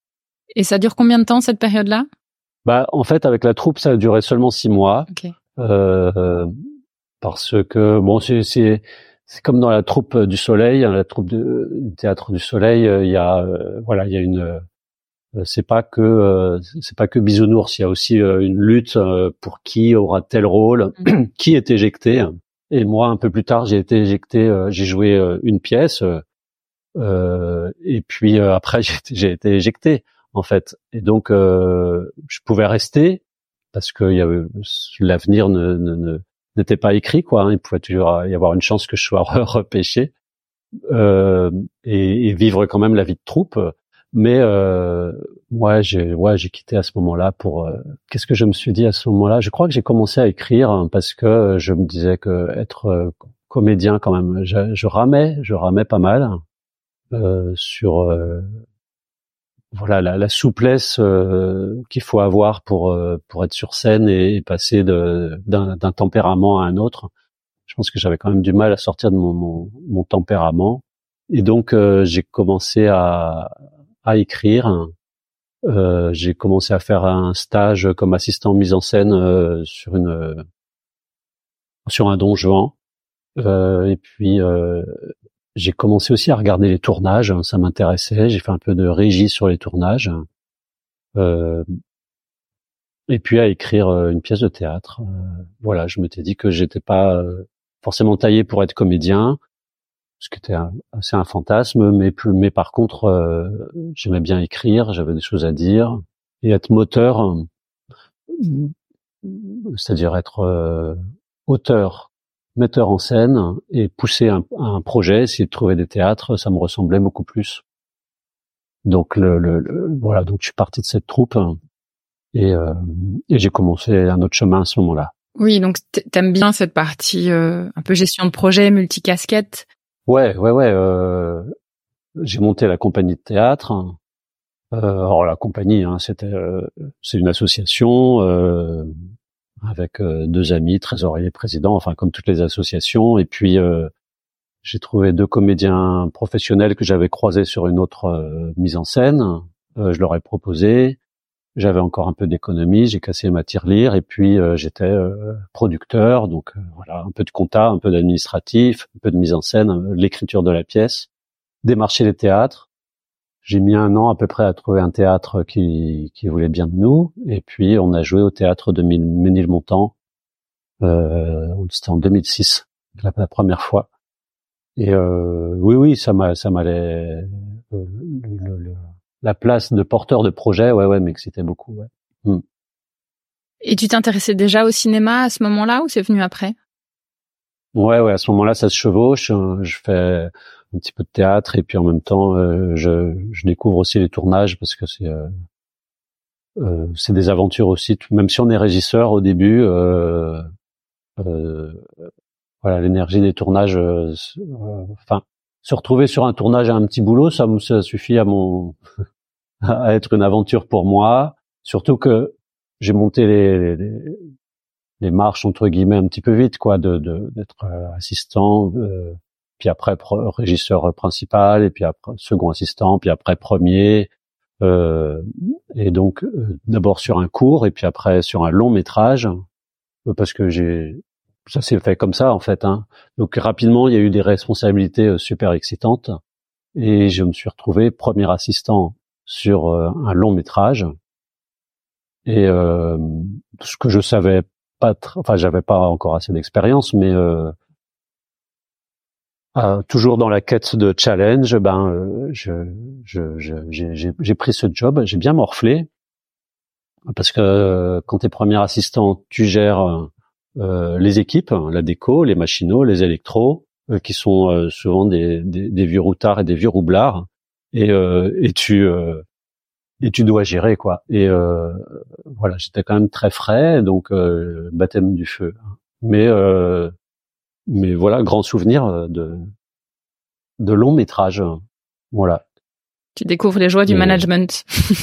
Et ça dure combien de temps cette période-là? Bah en fait avec la troupe ça a duré seulement six mois. Okay. Euh, parce que bon c'est c'est c'est comme dans la troupe du Soleil, la troupe de, du théâtre du Soleil, il y a euh, voilà il y a une euh, c'est pas que euh, c'est pas que bisounours, il y a aussi euh, une lutte euh, pour qui aura tel rôle, mmh. qui est éjecté. Et moi un peu plus tard j'ai été éjecté, euh, j'ai joué euh, une pièce euh, et puis euh, après j'ai été, j'ai été éjecté en fait. Et donc euh, je pouvais rester parce que il y avait, l'avenir ne, ne, ne n'était pas écrit quoi. Hein. Il pouvait toujours y avoir une chance que je sois repêché euh, et, et vivre quand même la vie de troupe. Mais euh, moi, j'ai, ouais, j'ai quitté à ce moment-là pour. Euh, qu'est-ce que je me suis dit à ce moment-là? Je crois que j'ai commencé à écrire hein, parce que je me disais que être euh, comédien quand même, je, je ramais, je ramais pas mal euh, sur. Euh, voilà la, la souplesse euh, qu'il faut avoir pour euh, pour être sur scène et, et passer de d'un, d'un tempérament à un autre. Je pense que j'avais quand même du mal à sortir de mon mon, mon tempérament et donc euh, j'ai commencé à à écrire. Euh, j'ai commencé à faire un stage comme assistant mise en scène euh, sur une euh, sur un Don Juan euh, et puis euh, j'ai commencé aussi à regarder les tournages, ça m'intéressait. J'ai fait un peu de régie sur les tournages. Euh, et puis à écrire une pièce de théâtre. Euh, voilà, je m'étais dit que j'étais pas forcément taillé pour être comédien, ce qui était un, assez un fantasme, mais plus, mais par contre, euh, j'aimais bien écrire, j'avais des choses à dire et être moteur, c'est-à-dire être euh, auteur, metteur en scène et pousser un, un projet, essayer de trouver des théâtres, ça me ressemblait beaucoup plus. Donc le, le, le voilà, donc je suis parti de cette troupe et, euh, et j'ai commencé un autre chemin à ce moment-là. Oui, donc t'aimes bien cette partie euh, un peu gestion de projet, multicasquette. Ouais, ouais, ouais. Euh, j'ai monté la compagnie de théâtre. Euh, alors la compagnie, hein, c'était, euh, c'est une association euh, avec euh, deux amis, trésorier, président, enfin comme toutes les associations. Et puis euh, j'ai trouvé deux comédiens professionnels que j'avais croisés sur une autre euh, mise en scène. Euh, je leur ai proposé. J'avais encore un peu d'économie, j'ai cassé ma tirelire et puis euh, j'étais euh, producteur, donc euh, voilà, un peu de compta, un peu d'administratif, un peu de mise en scène, euh, l'écriture de la pièce, démarcher les théâtres. J'ai mis un an à peu près à trouver un théâtre qui, qui voulait bien de nous et puis on a joué au théâtre de Ménilmontant, euh, c'était en deux mille six, la, la première fois. Et euh, oui, oui, ça m'a, ça m'allait. Euh, le, le, la place de porteur de projet, ouais, ouais, m'excitait beaucoup, ouais. Mm. Et tu t'intéressais déjà au cinéma à ce moment-là ou c'est venu après? Ouais, ouais, à ce moment-là, ça se chevauche. Je fais un petit peu de théâtre et puis en même temps, euh, je, je découvre aussi les tournages parce que c'est, euh, euh, c'est des aventures aussi. Même si on est régisseur au début, euh, euh, voilà, l'énergie des tournages. Euh, enfin, se retrouver sur un tournage à un petit boulot, ça, ça suffit à mon à être une aventure pour moi. Surtout que j'ai monté les, les, les marches entre guillemets un petit peu vite, quoi, de, de d'être assistant, euh, puis après pro, régisseur principal, et puis après second assistant, puis après premier, euh, et donc euh, d'abord sur un court, et puis après sur un long métrage, parce que j'ai ça s'est fait comme ça en fait. Hein. Donc rapidement, il y a eu des responsabilités super excitantes, et je me suis retrouvé premier assistant sur euh, un long métrage. Et euh, ce que je savais pas, tr- enfin j'avais pas encore assez d'expérience, mais euh, euh, toujours dans la quête de challenge, ben euh, je, je, je, j'ai, j'ai, j'ai pris ce job, j'ai bien morflé parce que euh, quand t'es premier assistant, tu gères euh, les équipes, la déco, les machinaux, les électros, euh, qui sont euh, souvent des, des, des vieux routards et des vieux roublards, et, euh, et tu euh, et tu dois gérer quoi. Et euh, voilà, j'étais quand même très frais, donc euh, baptême du feu. Mais euh, mais voilà, grand souvenir de de long métrage. Voilà. Tu découvres les joies du et, management.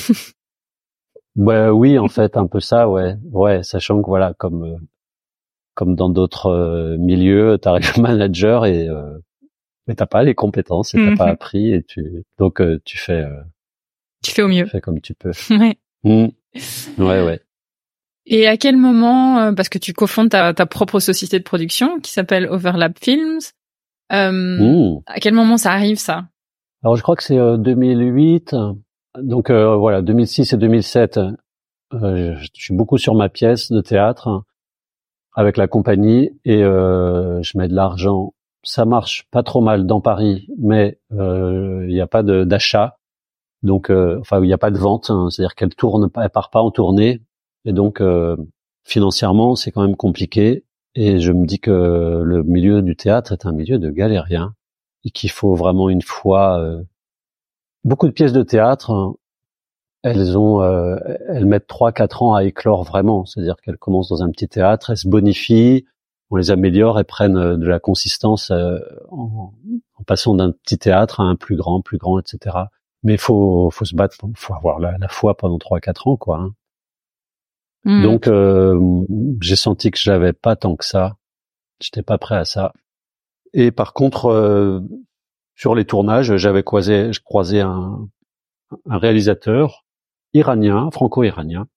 Bah oui, en fait, un peu ça, ouais, ouais, sachant que voilà, comme euh, comme dans d'autres euh, milieux, t'arrives manager et euh, mais t'as pas les compétences et t'as mm-hmm. pas appris et tu donc euh, tu fais. Euh, Tu fais au mieux. Fais comme tu peux. Ouais. Mmh. Ouais, ouais. Et à quel moment, euh, parce que tu cofondes ta, ta propre société de production qui s'appelle Overlap Films, euh, mmh. à quel moment ça arrive, ça? Alors, je crois que c'est euh, deux mille huit. Donc, euh, voilà, deux mille six et deux mille sept. Euh, je suis beaucoup sur ma pièce de théâtre avec la compagnie et euh, je mets de l'argent. Ça marche pas trop mal dans Paris, mais il euh, n'y a pas de, d'achat. Donc, euh, enfin, il n'y a pas de vente. Hein, c'est-à-dire qu'elle tourne pas, elle part pas en tournée. Et donc, euh, financièrement, c'est quand même compliqué. Et je me dis que le milieu du théâtre est un milieu de galériens et qu'il faut vraiment une foi. Euh, beaucoup de pièces de théâtre, hein, elles ont, euh, elles mettent trois, quatre ans à éclore vraiment. C'est-à-dire qu'elles commencent dans un petit théâtre, elles se bonifient, on les améliore, elles prennent de la consistance euh, en, en passant d'un petit théâtre à un plus grand, plus grand, et cetera. Mais faut, faut se battre, faut avoir la, la foi pendant trois, quatre ans, quoi. Hein. Mmh. Donc, euh, j'ai senti que j'avais pas tant que ça. J'étais pas prêt à ça. Et par contre, euh, sur les tournages, j'avais croisé, je croisais un, un réalisateur iranien, franco-iranien,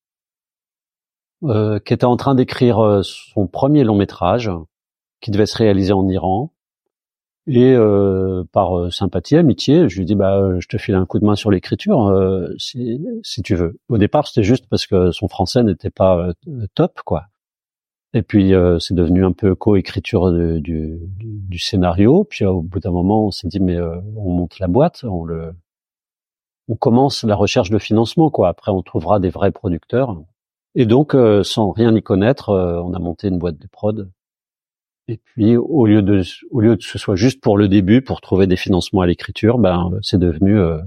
euh, qui était en train d'écrire son premier long métrage, qui devait se réaliser en Iran. Et euh, par euh, sympathie, amitié, je lui dis bah je te file un coup de main sur l'écriture euh, si si tu veux. Au départ, c'était juste parce que son français n'était pas euh, top, quoi. Et puis euh, c'est devenu un peu co-écriture de, du, du scénario. Puis au bout d'un moment, on s'est dit mais euh, on monte la boîte, on le, on commence la recherche de financement, quoi. Après, on trouvera des vrais producteurs. Et donc, euh, sans rien y connaître, euh, on a monté une boîte de prod. Et puis, au lieu de, au lieu de ce soit juste pour le début, pour trouver des financements à l'écriture, ben, c'est devenu euh,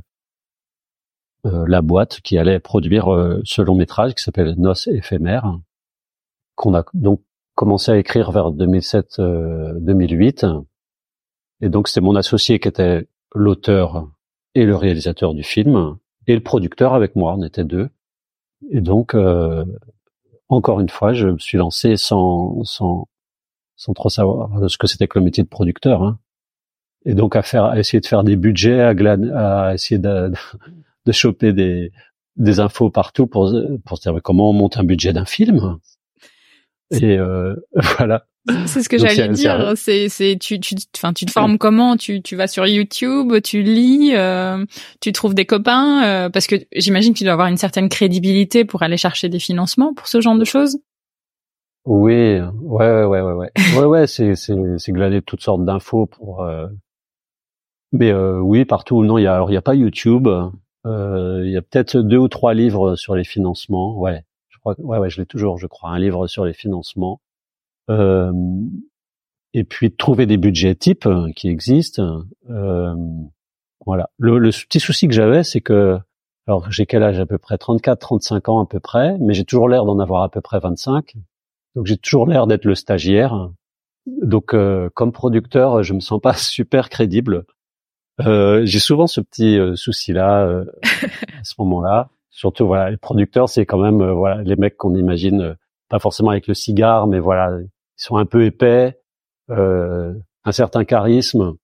euh, la boîte qui allait produire euh, ce long métrage qui s'appelle Noces éphémères, qu'on a donc commencé à écrire vers deux mille sept deux mille huit. Et donc, c'était mon associé qui était l'auteur et le réalisateur du film, et le producteur avec moi, on était deux. Et donc, euh, encore une fois, je me suis lancé sans, sans, sans trop savoir ce que c'était que le métier de producteur, hein. Et donc à faire, à essayer de faire des budgets, à, glan, à essayer de, de choper des, des infos partout pour, pour se dire mais comment on monte un budget d'un film. Et euh, voilà. C'est ce que donc, j'allais c'est, dire. C'est, c'est, tu, tu, enfin, tu te formes comment? Tu, tu vas sur YouTube, tu lis, euh, tu trouves des copains, euh, parce que j'imagine que tu dois avoir une certaine crédibilité pour aller chercher des financements pour ce genre de choses. Oui, ouais, ouais, ouais, ouais, ouais, ouais, ouais, c'est, c'est, c'est glaner toutes sortes d'infos pour. Euh... Mais euh, oui, partout. Non, il y a, alors il y a pas YouTube. Euh, il y a peut-être deux ou trois livres sur les financements. Ouais, je crois. Ouais, ouais, je l'ai toujours, je crois, un livre sur les financements. Euh, et puis trouver des budgets types qui existent. Euh, voilà. Le, le petit souci que j'avais, c'est que, alors j'ai quel âge à peu près, trente-quatre, trente-cinq ans à peu près, mais j'ai toujours l'air d'en avoir à peu près vingt-cinq. Donc j'ai toujours l'air d'être le stagiaire. Donc euh, comme producteur, je me sens pas super crédible. Euh, j'ai souvent ce petit euh, souci-là euh, à ce moment-là. Surtout voilà, les producteurs, c'est quand même euh, voilà les mecs qu'on imagine euh, pas forcément avec le cigare, mais voilà, ils sont un peu épais, euh, un certain charisme.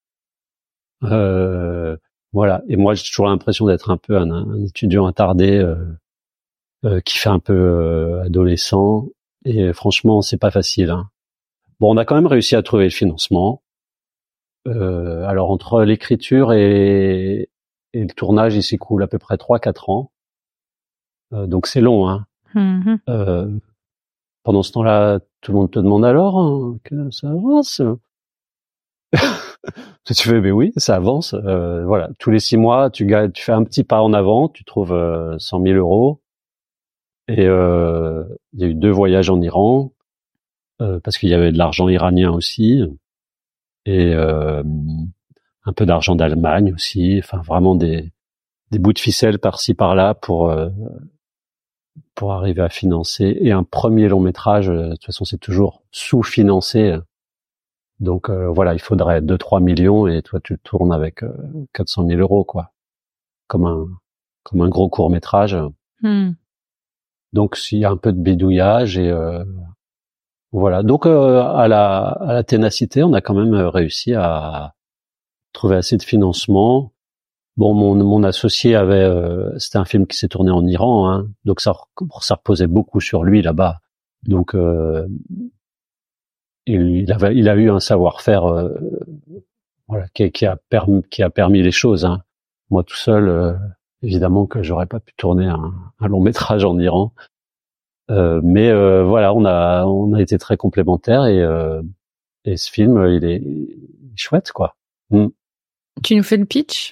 Euh, voilà. Et moi, j'ai toujours l'impression d'être un peu un, un étudiant attardé euh, euh, qui fait un peu euh, adolescent. Et franchement, c'est pas facile. Hein. Bon, on a quand même réussi à trouver le financement. Euh, alors entre l'écriture et, et le tournage, il s'écoule à peu près trois quatre ans. Euh, donc c'est long. Hein. Mm-hmm. Euh, pendant ce temps-là, tout le monde te demande alors hein, que ça avance. Tu fais, mais oui, ça avance. Euh, voilà, tous les six mois, tu gagnes, tu fais un petit pas en avant, tu trouves euh, cent mille euros. Et euh, il y a eu deux voyages en Iran. Euh, parce qu'il y avait de l'argent iranien aussi et euh, un peu d'argent d'Allemagne aussi, enfin vraiment des des bouts de ficelle par-ci par-là pour euh, pour arriver à financer et un premier long métrage. De toute façon, c'est toujours sous-financé, donc euh, voilà, il faudrait deux trois millions et toi tu tournes avec euh, quatre cent mille euros quoi, comme un comme un gros court métrage. Mm. Donc s'il y a un peu de bidouillage et euh, voilà, donc euh, à la à la ténacité, on a quand même réussi à trouver assez de financement. bon, mon, mon associé avait, euh, c'était un film qui s'est tourné en Iran, hein, donc ça, ça reposait beaucoup sur lui là-bas. Donc, euh, il, il avait, il a eu un savoir-faire, euh, voilà, qui, qui a permis, qui a permis les choses. Hein. Moi, tout seul, euh, évidemment que j'aurais pas pu tourner un, un long métrage en Iran. Euh, mais euh, voilà, on a, on a été très complémentaires et, euh, et ce film, il est chouette, quoi. Mm. Tu nous fais le pitch?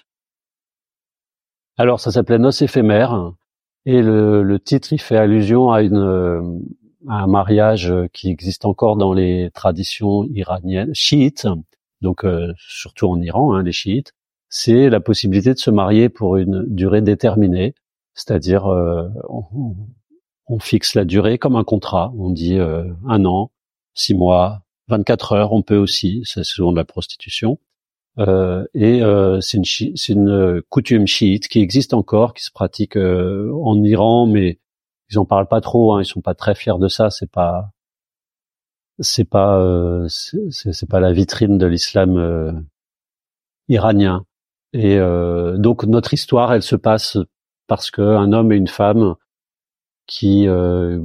Alors, ça s'appelait Noces éphémères et le, le titre, il fait allusion à une à un mariage qui existe encore dans les traditions iraniennes, chiites, donc euh, surtout en Iran, hein, les chiites. C'est la possibilité de se marier pour une durée déterminée, c'est-à-dire euh, on, on fixe la durée comme un contrat. On dit euh, un an, six mois, vingt-quatre heures, on peut aussi, c'est souvent de la prostitution. Euh, et euh, c'est une, chi- c'est une coutume chiite qui existe encore, qui se pratique euh, en Iran, mais ils en parlent pas trop. Hein, ils sont pas très fiers de ça. C'est pas, c'est pas, euh, c'est, c'est pas la vitrine de l'islam euh, iranien. Et euh, donc notre histoire, elle se passe parce que un homme et une femme qui euh,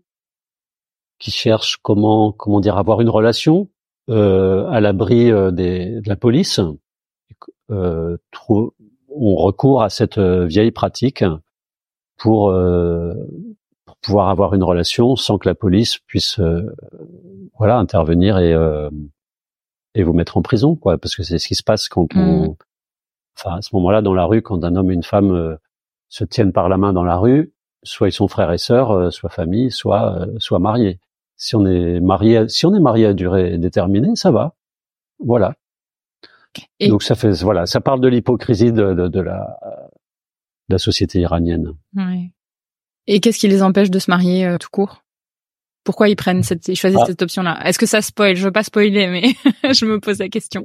qui cherchent comment comment dire avoir une relation euh, à l'abri euh, des, de la police, euh, trou- ont recours à cette euh, vieille pratique pour, euh, pour pouvoir avoir une relation sans que la police puisse euh, voilà intervenir et euh, et vous mettre en prison, quoi, parce que c'est ce qui se passe quand on, mmh. enfin à ce moment-là dans la rue, quand un homme et une femme euh, se tiennent par la main dans la rue, soit ils sont frères et sœurs, euh, soit famille, soit euh, soit mariés. Si on est marié, si on est marié à durée déterminée, ça va. Voilà. Et donc ça fait, voilà, ça parle de l'hypocrisie de, de, de la, de la société iranienne. Ouais. Et qu'est-ce qui les empêche de se marier euh, tout court? Pourquoi ils prennent cette, ils choisissent ah. cette option-là? Est-ce que ça spoil? Je veux pas spoiler, mais je me pose la question.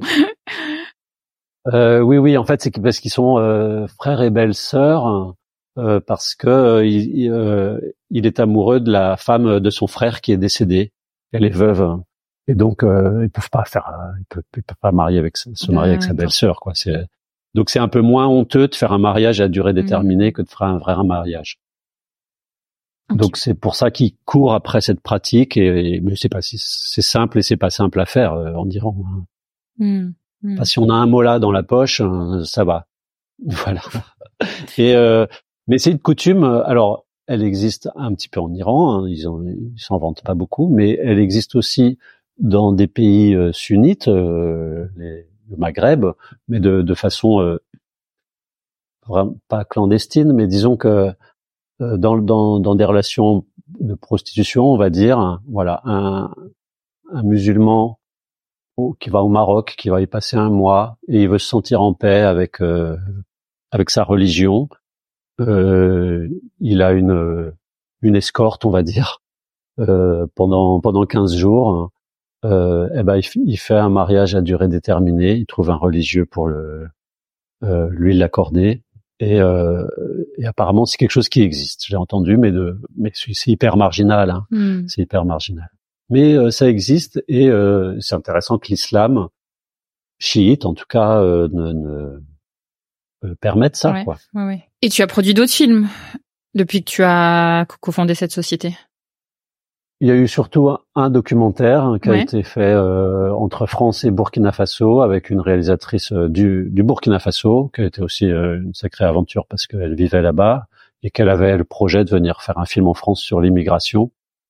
Euh, oui, oui, en fait, c'est parce qu'ils sont euh, frères et belles-sœurs, euh, parce que euh, il, euh, il est amoureux de la femme de son frère qui est décédée. Elle est veuve. Et donc euh, ils peuvent pas faire, ils peuvent, ils peuvent pas marier avec se marier ah, avec sa belle-sœur, quoi. C'est donc c'est un peu moins honteux de faire un mariage à durée déterminée mmh. que de faire un vrai mariage. Okay. Donc c'est pour ça qu'ils courent après cette pratique et, et mais c'est pas si c'est simple et c'est pas simple à faire euh, en Iran. Hein. Mmh. Mmh. Parce que si on a un mot là dans la poche, euh, ça va. Voilà. Et euh, mais c'est une coutume. Alors elle existe un petit peu en Iran. Hein, ils, ont, ils s'en vantent pas beaucoup, mais elle existe aussi dans des pays euh, sunnites, euh, les, le Maghreb, mais de, de façon euh, vraiment pas clandestine, mais disons que euh, dans, dans, dans des relations de prostitution, on va dire, hein, voilà, un, un musulman qui va au Maroc, qui va y passer un mois et il veut se sentir en paix avec euh, avec sa religion, euh, il a une une escorte, on va dire, euh, pendant pendant quinze jours. Euh, eh ben, il, il fait un mariage à durée déterminée. Il trouve un religieux pour le euh, lui l'accorder. Et, euh, et apparemment, c'est quelque chose qui existe. J'ai entendu, mais de, mais c'est hyper marginal. Hein. Mm. C'est hyper marginal. Mais euh, ça existe et euh, c'est intéressant que l'islam chiite, en tout cas, euh, ne, ne euh, permette ça. Ouais, quoi. Ouais, ouais. Et tu as produit d'autres films depuis que tu as cofondé cette société? Il y a eu surtout un, un documentaire hein, qui ouais. a été fait euh, entre France et Burkina Faso avec une réalisatrice euh, du, du Burkina Faso qui a été aussi euh, une sacrée aventure parce qu'elle vivait là-bas et qu'elle avait le projet de venir faire un film en France sur l'immigration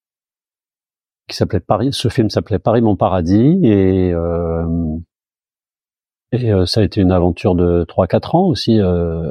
qui s'appelait Paris. Ce film s'appelait Paris mon paradis et euh, et euh, ça a été une aventure de trois quatre ans aussi. Euh,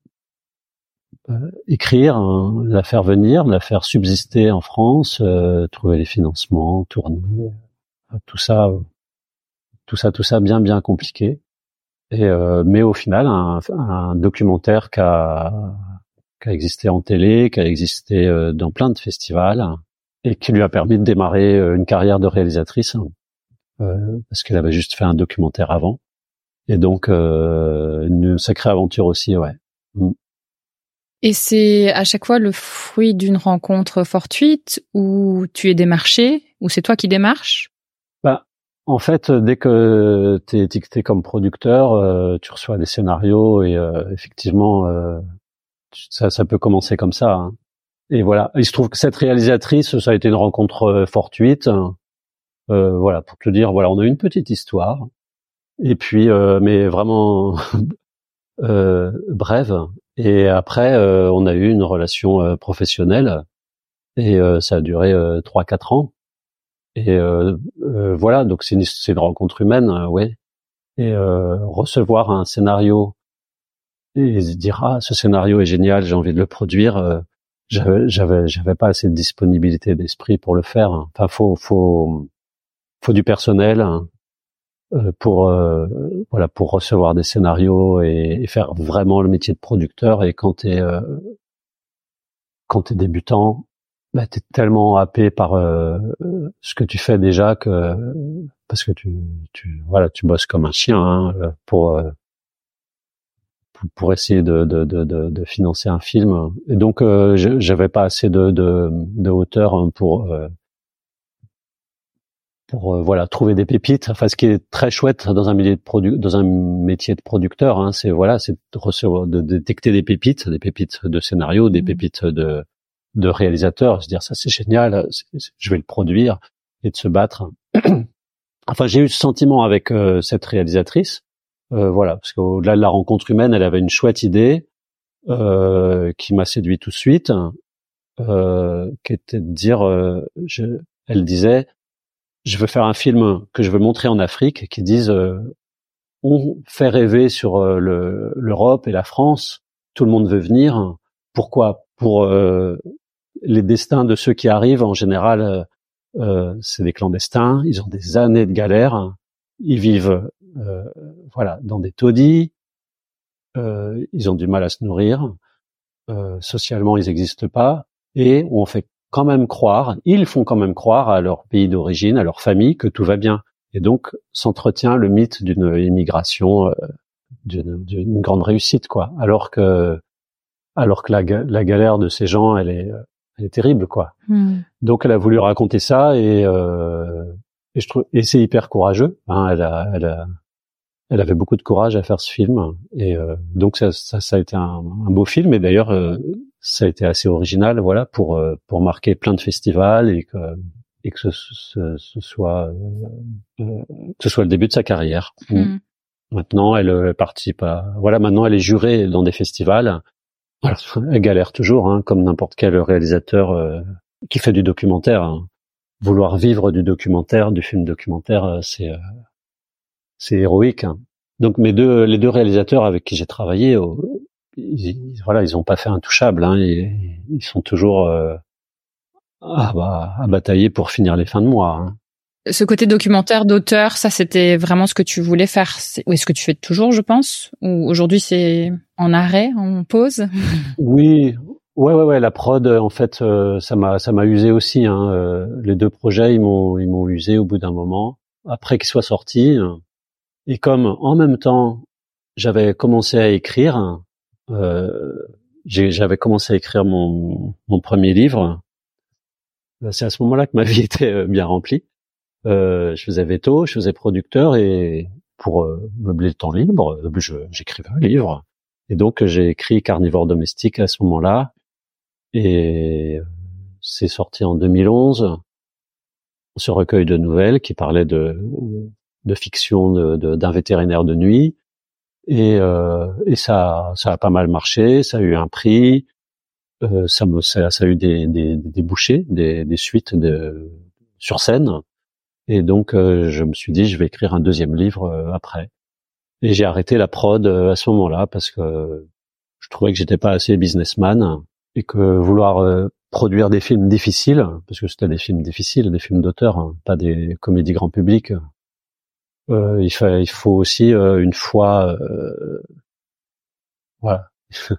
Euh, écrire, hein, la faire venir, la faire subsister en France, euh, trouver les financements, tourner, euh, tout ça, euh, tout ça, tout ça bien bien compliqué. Et euh, mais au final, un, un documentaire qui a, qui a existé en télé, qui a existé euh, dans plein de festivals, et qui lui a permis de démarrer euh, une carrière de réalisatrice, hein, euh, parce qu'elle avait juste fait un documentaire avant. Et donc euh, une sacrée aventure aussi, ouais. Mm. Et c'est à chaque fois le fruit d'une rencontre fortuite ou tu es démarché ou c'est toi qui démarches? Bah, En fait, dès que t'es étiqueté comme producteur, euh, tu reçois des scénarios et euh, effectivement, euh, ça, ça peut commencer comme ça. Hein. Et voilà, il se trouve que cette réalisatrice, ça a été une rencontre euh, fortuite. Euh, voilà, pour te dire, voilà, on a une petite histoire. Et puis, euh, mais vraiment euh, brève. Et après, euh, on a eu une relation euh, professionnelle et euh, ça a duré euh, trois, quatre ans. Et euh, euh, voilà, donc c'est une, c'est une rencontre humaine, euh, ouais. Et euh, recevoir un scénario et se dire ah ce scénario est génial, j'ai envie de le produire. Euh, j'avais, j'avais, j'avais pas assez de disponibilité d'esprit pour le faire. Enfin, faut, faut, faut du personnel hein, euh, pour, euh, voilà, pour recevoir des scénarios et, et faire vraiment le métier de producteur. Et quand t'es, euh, quand t'es débutant, bah t'es tellement happé par euh, ce que tu fais déjà que parce que tu, tu, voilà, tu bosses comme un chien hein, pour euh, pour essayer de, de, de, de financer un film. Et donc, euh, j'avais pas assez de, de, de hauteur pour, euh, pour euh, voilà, trouver des pépites. Enfin, ce qui est très chouette dans un milieu de produ dans un métier de producteur, hein, c'est voilà, c'est de recevoir, de détecter des pépites, des pépites de scénario, des pépites de, de réalisateur, se dire ça c'est génial, c'est, c'est, je vais le produire et de se battre. Enfin, j'ai eu ce sentiment avec euh, cette réalisatrice. Euh, voilà, parce qu'au-delà de la rencontre humaine, elle avait une chouette idée euh, qui m'a séduit tout de suite, euh, qui était de dire, euh, je, elle disait, je veux faire un film que je veux montrer en Afrique, qui dise, euh, on fait rêver sur euh, le, l'Europe et la France, tout le monde veut venir. Pourquoi ? Pour euh, les destins de ceux qui arrivent, en général, euh, euh, c'est des clandestins, ils ont des années de galère, ils vivent Euh, voilà, dans des taudis, euh, ils ont du mal à se nourrir, euh, socialement ils n'existent pas, et on fait quand même croire, ils font quand même croire à leur pays d'origine, à leur famille, que tout va bien. Et donc s'entretient le mythe d'une immigration, euh, d'une, d'une grande réussite, quoi. Alors que, alors que la, la galère de ces gens, elle est, elle est terrible, quoi. Mm. Donc elle a voulu raconter ça et euh, Et, je trouve, et c'est hyper courageux. Hein, elle, a, elle, a, elle avait beaucoup de courage à faire ce film. Et euh, donc ça, ça, ça a été un, un beau film. Et d'ailleurs, euh, ça a été assez original, voilà, pour euh, pour marquer plein de festivals et que et que ce, ce, ce soit euh, que ce soit le début de sa carrière. Mm. Maintenant, elle, elle participe à. Voilà, maintenant, elle est jurée dans des festivals. Voilà, elle galère toujours, hein, comme n'importe quel réalisateur euh, qui fait du documentaire. Hein. Vouloir vivre du documentaire, du film documentaire, c'est euh, c'est héroïque. Hein. Donc mes deux, les deux réalisateurs avec qui j'ai travaillé, euh, ils, voilà, ils ont pas fait intouchable. Hein, ils, ils sont toujours euh, à, bah, à batailler pour finir les fins de mois. Hein. Ce côté documentaire d'auteur, ça c'était vraiment ce que tu voulais faire, ou est-ce que tu fais toujours, je pense, ou aujourd'hui c'est en arrêt, en pause? Oui. Ouais, ouais, ouais. La prod, en fait, euh, ça m'a, ça m'a usé aussi. Hein. Euh, les deux projets, ils m'ont, ils m'ont usé au bout d'un moment. Après qu'ils soient sortis, et comme en même temps, j'avais commencé à écrire, euh, j'ai, j'avais commencé à écrire mon, mon premier livre. C'est à ce moment-là que ma vie était bien remplie. Euh, je faisais veto, je faisais producteur, et pour euh, meubler le temps libre, je, j'écrivais un livre. Et donc j'ai écrit Carnivore domestique à ce moment-là. Et c'est sorti en deux mille onze, ce recueil de nouvelles qui parlait de, de fiction de, de, d'un vétérinaire de nuit. Et, euh, et ça, ça a pas mal marché, ça a eu un prix, euh, ça, me, ça, ça a eu des, des, des débouchés, des, des suites de, sur scène. Et donc euh, je me suis dit, je vais écrire un deuxième livre euh, après. Et j'ai arrêté la prod euh, à ce moment-là parce que je trouvais que j'étais pas assez businessman. Et que vouloir euh, produire des films difficiles, parce que c'était des films difficiles, des films d'auteur, hein, pas des comédies grand public, euh, il, fa- il faut aussi euh, une foi, euh, voilà,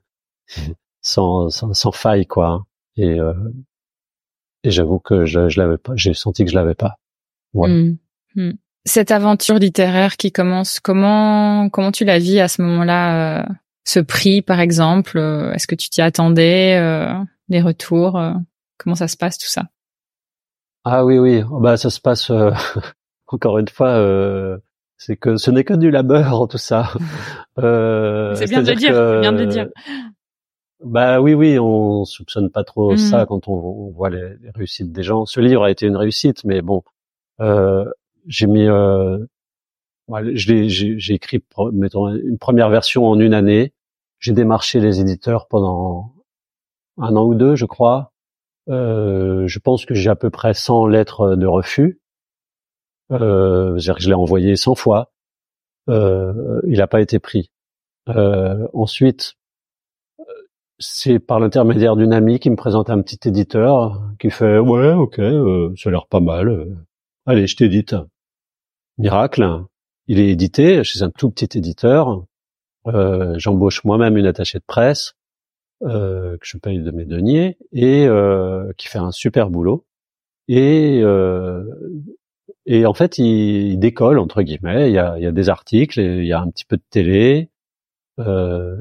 sans, sans, sans faille, quoi. Hein. Et, euh, et j'avoue que je, je l'avais pas, j'ai senti que je l'avais pas. Voilà. Mmh. Mmh. Cette aventure littéraire qui commence, comment comment tu la vis à ce moment-là? euh... Ce prix, par exemple, euh, est-ce que tu t'y attendais, euh, les retours, euh, comment ça se passe tout ça? Ah oui, oui, bah ça se passe euh, encore une fois, euh, c'est que ce n'est que du labeur tout ça. Euh, c'est bien de le dire. Que, c'est bien de le dire. Bah oui, oui, on soupçonne pas trop mmh. ça quand on, on voit les, les réussites des gens. Ce livre a été une réussite, mais bon, euh, j'ai mis, euh, ouais, je l'ai, j'ai, j'ai écrit, mettons, une première version en une année. J'ai démarché les éditeurs pendant un an ou deux, je crois. Euh, je pense que j'ai à peu près cent lettres de refus. Euh, c'est-à-dire que je l'ai envoyé cent fois. Euh, il n'a pas été pris. Euh, ensuite, c'est par l'intermédiaire d'une amie qui me présente un petit éditeur qui fait « Ouais, ok, euh, ça a l'air pas mal. Euh, allez, je t'édite. » Miracle, il est édité chez un tout petit éditeur. Euh, j'embauche moi-même une attachée de presse euh, que je paye de mes deniers et euh, qui fait un super boulot. Et, euh, et en fait, il, il décolle, entre guillemets. Il y a, il y a des articles, et il y a un petit peu de télé. Euh,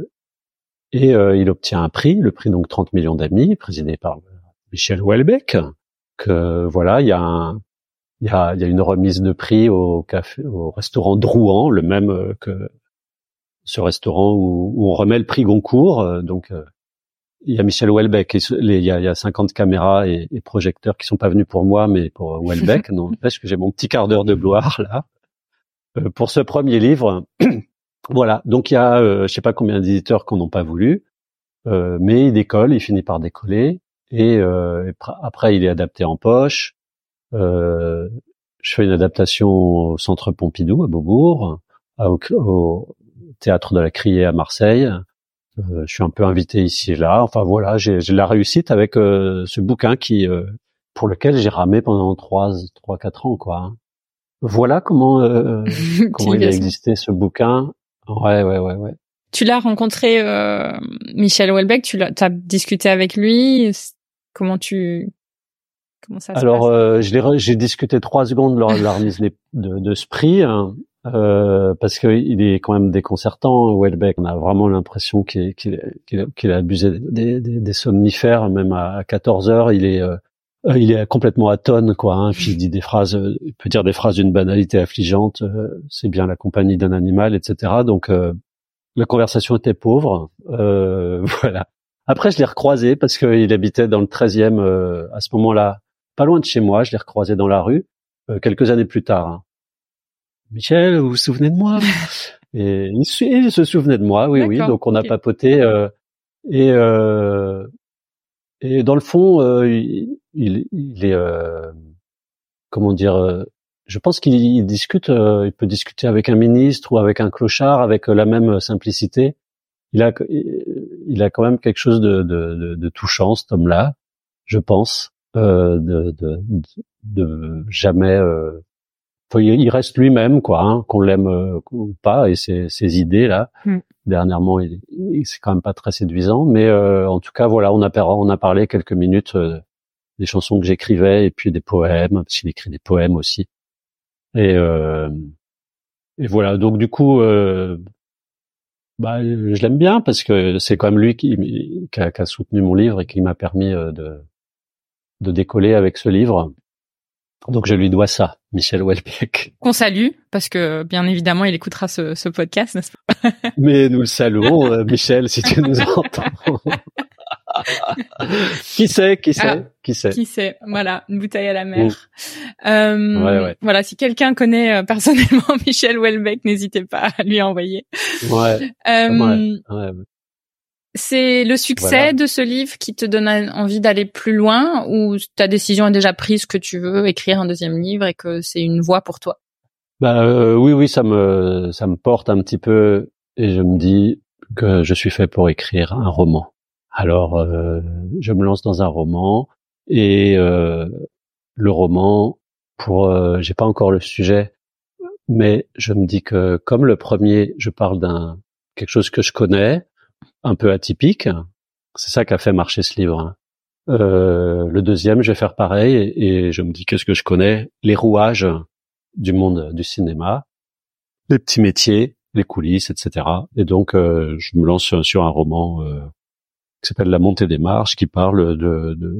Et euh, il obtient un prix, le prix donc trente millions d'amis, présidé par Michel Houellebecq. Que voilà, il y a un, il y a, il y a une remise de prix au café, au restaurant Drouan, le même que ce restaurant où, où on remet le prix Goncourt. Donc euh, il y a Michel Houellebecq, et les, il y a, il y a cinquante caméras et, et projecteurs qui sont pas venus pour moi, mais pour Houellebecq. Non, parce que j'ai mon petit quart d'heure de gloire là euh, pour ce premier livre. Voilà, donc il y a, euh, je sais pas combien d'éditeurs qui n'ont pas voulu, euh, mais il décolle, il finit par décoller, et, euh, et pr- après il est adapté en poche. Euh, je fais une adaptation au Centre Pompidou à Beaubourg, à, au, au Théâtre de la Criée à Marseille. Euh, je suis un peu invité ici et là. Enfin voilà, j'ai, j'ai la réussite avec euh, ce bouquin qui, euh, pour lequel j'ai ramé pendant trois, trois, quatre ans, quoi. Voilà comment euh, comment il a existé ce bouquin. Ouais, ouais, ouais, ouais. Tu l'as rencontré, euh, Michel Houellebecq, tu l'as, t'as discuté avec lui. Comment tu, comment ça se Alors, passe? euh, je l'ai, j'ai discuté trois secondes lors de la remise de, de ce prix, hein, euh, parce que il est quand même déconcertant. Houellebecq, on a vraiment l'impression qu'il, qu'il, qu'il, qu'il a abusé des, des, des somnifères, même à quatorze heures, il est, euh, il est complètement atone, quoi. Hein, puis il dit des phrases, il peut dire des phrases d'une banalité affligeante. Euh, c'est bien la compagnie d'un animal, et cetera. Donc euh, la conversation était pauvre, euh, voilà. Après, je l'ai recroisé parce qu'il habitait dans le treizième euh, à ce moment-là, pas loin de chez moi. Je l'ai recroisé dans la rue euh, quelques années plus tard. Hein. Michel, vous vous souvenez de moi? Et il se, il se souvenait de moi, oui, D'accord, oui. Donc on a okay. papoté euh, et euh, et dans le fond, euh, il, il, il est euh, comment dire. Euh, je pense qu'il il discute, euh, il peut discuter avec un ministre ou avec un clochard avec euh, la même simplicité. Il a, il a quand même quelque chose de, de, de, de touchant, cet homme-là, je pense, euh, de, de, de jamais. Euh, il reste lui-même, quoi, hein, qu'on l'aime euh, ou pas, et ses, ses idées là. Mm. Dernièrement, il, il, c'est quand même pas très séduisant, mais euh, en tout cas, voilà, on a on a parlé quelques minutes euh, des chansons que j'écrivais et puis des poèmes, parce qu'il écrit des poèmes aussi. Et, euh, et voilà, donc du coup, euh, bah, je l'aime bien parce que c'est quand même lui qui, qui, a, qui a soutenu mon livre et qui m'a permis de, de décoller avec ce livre. Donc je lui dois ça, Michel Houellebecq. Qu'on salue, parce que bien évidemment il écoutera ce, ce podcast, n'est-ce pas? Mais nous le saluons, euh, Michel, si tu nous entends. Qui sait, qui sait, ah, qui sait. Qui sait, voilà, une bouteille à la mer. Mmh. Euh, ouais, ouais. Voilà, si quelqu'un connaît euh, personnellement Michel Houellebecq, n'hésitez pas à lui envoyer. Ouais. Euh, ouais, ouais. C'est le succès voilà. de ce livre qui te donne envie d'aller plus loin, ou ta décision est déjà prise que tu veux écrire un deuxième livre et que c'est une voie pour toi? Bah euh, oui, oui, ça me ça me porte un petit peu et je me dis que je suis fait pour écrire un roman. Alors, euh, je me lance dans un roman et euh, le roman, pour, euh, j'ai pas encore le sujet, mais je me dis que comme le premier, je parle d'un quelque chose que je connais, un peu atypique. C'est ça qui a fait marcher ce livre. Hein. Euh, le deuxième, je vais faire pareil et, et je me dis qu'est-ce que je connais, les rouages du monde du cinéma, les petits métiers, les coulisses, et cetera. Et donc, euh, je me lance sur, sur un roman. Euh, qui s'appelle La montée des marches, qui parle de, de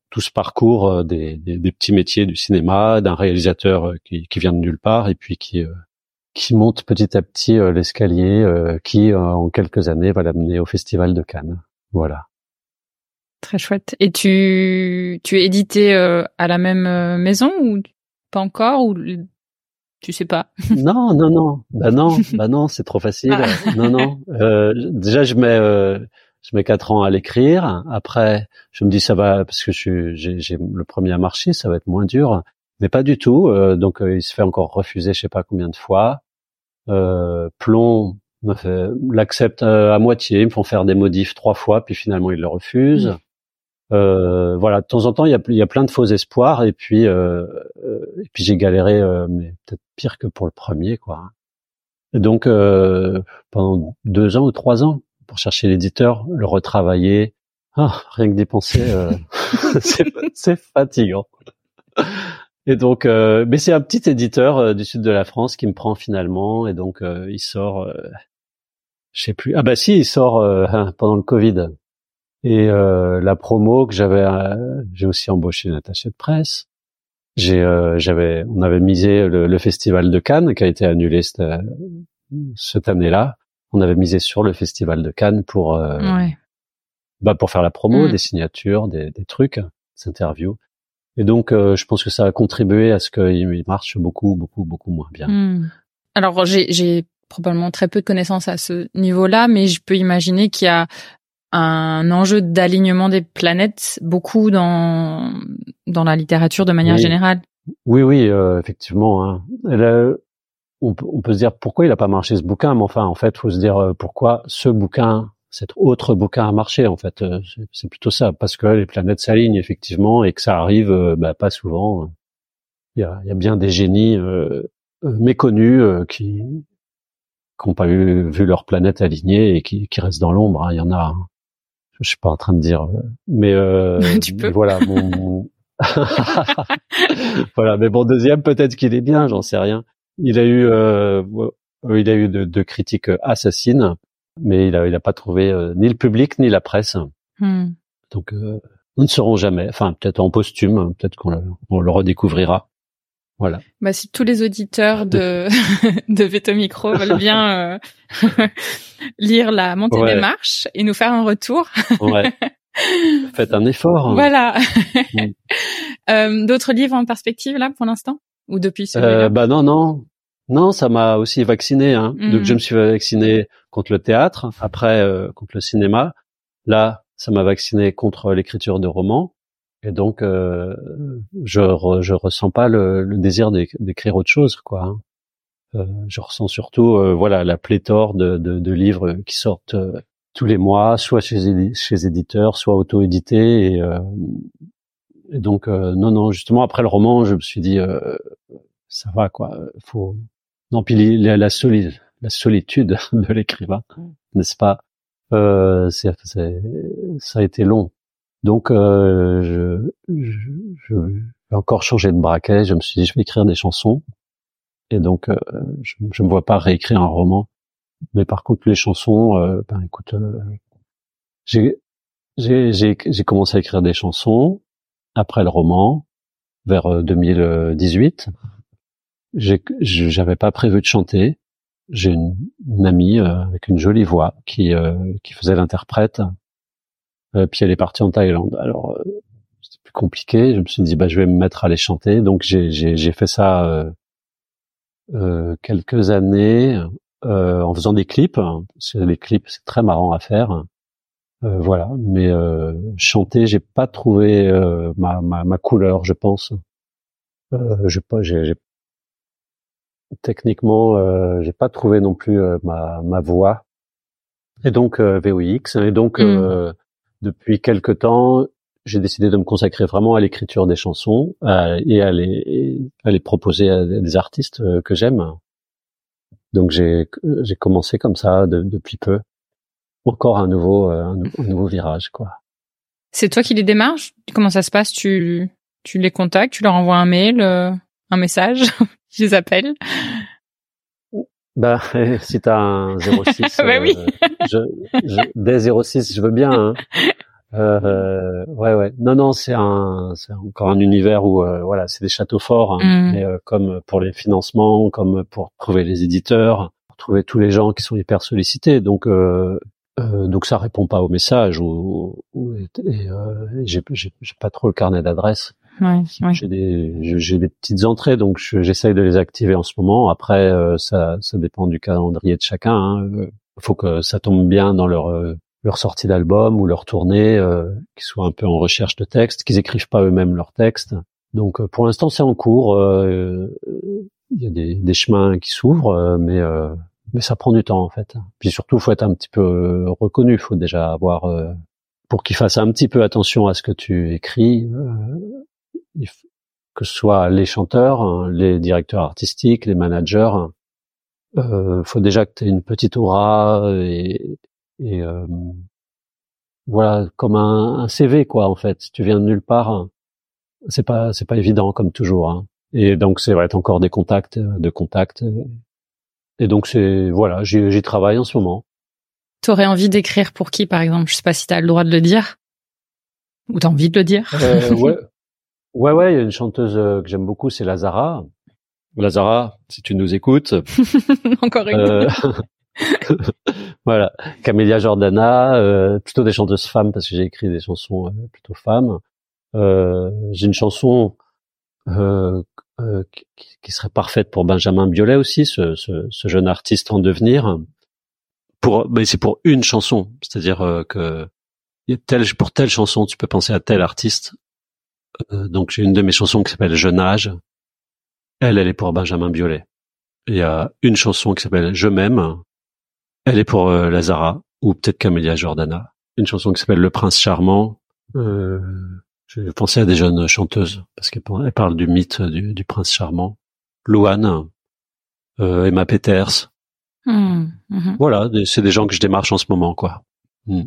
tout ce parcours euh, des, des, des petits métiers du cinéma, d'un réalisateur euh, qui, qui vient de nulle part et puis qui euh, qui monte petit à petit euh, l'escalier, euh, qui euh, en quelques années va l'amener au Festival de Cannes. Voilà. Très chouette. Et tu tu es édité euh, à la même euh, maison ou pas encore, ou tu sais pas? Non, non, non. Bah non, bah non, c'est trop facile. Ah. Non, non. Euh, déjà, je mets, euh, je mets quatre ans à l'écrire. Après, je me dis ça va parce que je suis, j'ai, j'ai le premier à marcher, ça va être moins dur. Mais pas du tout. Euh, donc, euh, il se fait encore refuser, je sais pas combien de fois. Euh, Plomb me fait, l'accepte euh, à moitié. Ils me font faire des modifs trois fois, puis finalement ils le refusent. Mmh. Euh, voilà, de temps en temps, il y a, il y a plein de faux espoirs, et puis, euh, euh, et puis j'ai galéré, euh, mais peut-être pire que pour le premier, quoi. Et donc, euh, pendant deux ans ou trois ans, pour chercher l'éditeur, le retravailler, ah, rien que d'y penser, euh, c'est, c'est fatigant. Et donc, euh, mais c'est un petit éditeur euh, du sud de la France qui me prend finalement, et donc euh, il sort, euh, je sais plus, ah bah si, il sort euh, pendant le Covid. Et euh, la promo que j'avais, euh, j'ai aussi embauché une attachée de presse. J'ai, euh, j'avais, on avait misé le, le festival de Cannes qui a été annulé cette, cette année-là. On avait misé sur le festival de Cannes pour, euh, ouais. bah pour faire la promo, mmh. des signatures, des, des trucs, des interviews. Et donc, euh, je pense que ça a contribué à ce qu'il marche beaucoup, beaucoup, beaucoup moins bien. Mmh. Alors, j'ai, j'ai probablement très peu de connaissances à ce niveau-là, mais je peux imaginer qu'il y a un enjeu d'alignement des planètes beaucoup dans dans la littérature de manière oui. générale. Oui, oui, euh, effectivement. Hein. Là, on, peut, on peut se dire pourquoi il a pas marché ce bouquin, mais enfin, en fait, faut se dire euh, pourquoi ce bouquin, cet autre bouquin a marché. En fait, euh, c'est, c'est plutôt ça, parce que les planètes s'alignent effectivement et que ça arrive, euh, bah, pas souvent. Il y a, il y a bien des génies euh, euh, méconnus euh, qui qui n'ont pas eu, vu leur planète alignée et qui, qui restent dans l'ombre. Hein. Il y en a. Hein. Je suis pas en train de dire, mais euh, tu peux. Voilà mon voilà, mais mon deuxième peut-être qu'il est bien, j'en sais rien. Il a eu, euh, il a eu de, de critiques assassines, mais il a, il a pas trouvé euh, ni le public ni la presse. Hmm. Donc euh, nous ne saurons jamais. Enfin, peut-être en posthume, peut-être qu'on le, on le redécouvrira. Voilà. Bah, si tous les auditeurs de, de Veto Micro veulent bien euh, lire La montée ouais. des marches et nous faire un retour. Ouais. Faites un effort. Voilà. Mm. euh, d'autres livres en perspective, là, pour l'instant? Ou depuis celui-là? Euh, bah non, non. Non, ça m'a aussi vacciné. Hein. Mm. Donc je me suis vacciné contre le théâtre, après euh, contre le cinéma. Là, ça m'a vacciné contre l'écriture de romans. Et donc, euh, je re, je ressens pas le, le désir d'écrire autre chose, quoi. Hein. Euh, je ressens surtout, euh, voilà, la pléthore de, de, de livres qui sortent euh, tous les mois, soit chez chez éditeurs, soit auto-édités. Et, euh, et donc, euh, non, non, justement après le roman, je me suis dit, euh, ça va, quoi. Faut non, puis la, la, soli, la solitude de l'écrivain, n'est-ce pas? Euh, c'est, c'est, ça a été long. Donc, euh, je, je, je vais encore changer de braquet. Je me suis dit, je vais écrire des chansons. Et donc, euh, je, je me vois pas réécrire un roman. Mais par contre, les chansons, euh, ben écoute, euh, j'ai, j'ai, j'ai, j'ai commencé à écrire des chansons après le roman, vers deux mille dix-huit. J'ai, j'avais pas prévu de chanter. J'ai une, une amie euh, avec une jolie voix qui, euh, qui faisait l'interprète. Euh, puis elle est partie en Thaïlande. Alors euh, c'était plus compliqué. Je me suis dit bah je vais me mettre à aller chanter. Donc j'ai j'ai, j'ai fait ça euh, euh, quelques années euh, en faisant des clips. Parce que les clips c'est très marrant à faire. Euh, voilà. Mais euh, chanter, j'ai pas trouvé euh, ma, ma ma couleur, je pense. Euh, j'ai pas j'ai, j'ai techniquement euh, j'ai pas trouvé non plus euh, ma ma voix. Et donc euh, V O X. Et donc mmh. euh, depuis quelque temps, j'ai décidé de me consacrer vraiment à l'écriture des chansons euh, et à les, à les proposer à des artistes euh, que j'aime. Donc j'ai, j'ai commencé comme ça de, depuis peu. Encore un nouveau, euh, un, un nouveau virage, quoi. C'est toi qui les démarches? Comment ça se passe? Tu, tu les contactes, tu leur envoies un mail, euh, un message, tu les appelles? Bah, si t'as un zéro six, bah oui. euh, je, je, dès zéro six, je veux bien. Hein. Euh, ouais, ouais. Non, non, c'est un, c'est encore un univers où, euh, voilà, c'est des châteaux forts, hein, Mm. mais euh, comme pour les financements, comme pour trouver les éditeurs, pour trouver tous les gens qui sont hyper sollicités. Donc, euh, euh, donc ça répond pas au message ou, ou et, euh, j'ai, j'ai, j'ai pas trop le carnet d'adresses. Ouais, ouais. J'ai des, j'ai des petites entrées, donc je, j'essaye de les activer en ce moment. Après, euh, ça, ça dépend du calendrier de chacun. Hein. Il faut que ça tombe bien dans leur euh, leur sortie d'album ou leur tournée, euh, qu'ils soient un peu en recherche de textes, qu'ils écrivent pas eux-mêmes leurs textes. Donc, euh, pour l'instant, c'est en cours. Euh, il y a des, des chemins qui s'ouvrent, euh, mais euh, mais ça prend du temps en fait. Puis surtout, faut être un petit peu reconnu. Faut déjà avoir euh, pour qu'ils fassent un petit peu attention à ce que tu écris. Euh, il faut, que ce soit les chanteurs, hein, les directeurs artistiques, les managers, euh, faut déjà que tu aies une petite aura et, et euh, voilà, comme un, un C V quoi en fait. Si tu viens de nulle part, c'est pas c'est pas évident comme toujours. Hein. Et donc c'est vrai, t'as encore des contacts, de contacts. Et donc c'est voilà, j'y, j'y travaille en ce moment. T'aurais envie d'écrire pour qui par exemple? Je sais pas si t'as le droit de le dire ou t'as envie de le dire. Euh, ouais. Ouais, ouais, il y a une chanteuse que j'aime beaucoup, c'est Lazara. Lazara, si tu nous écoutes. Encore une. Euh, voilà. Camélia Jordana, euh, plutôt des chanteuses femmes parce que j'ai écrit des chansons euh, plutôt femmes. Euh, j'ai une chanson euh, euh, qui, qui serait parfaite pour Benjamin Biolay aussi, ce, ce, ce jeune artiste en devenir. Pour, mais c'est pour une chanson, c'est-à-dire euh, que telle, pour telle chanson, tu peux penser à tel artiste. Euh, donc j'ai une de mes chansons qui s'appelle Jeune âge. Elle, elle est pour Benjamin Biolay. Il y a une chanson qui s'appelle Je m'aime. Elle est pour euh, Lazara ou peut-être Camélia Jordana. Une chanson qui s'appelle Le Prince Charmant. Euh, je pensais à des jeunes chanteuses parce qu'elle parle du mythe du, du Prince Charmant. Louane, euh, Emma Peters. Mmh, mmh. Voilà, c'est des gens que je démarche en ce moment, quoi. Mmh.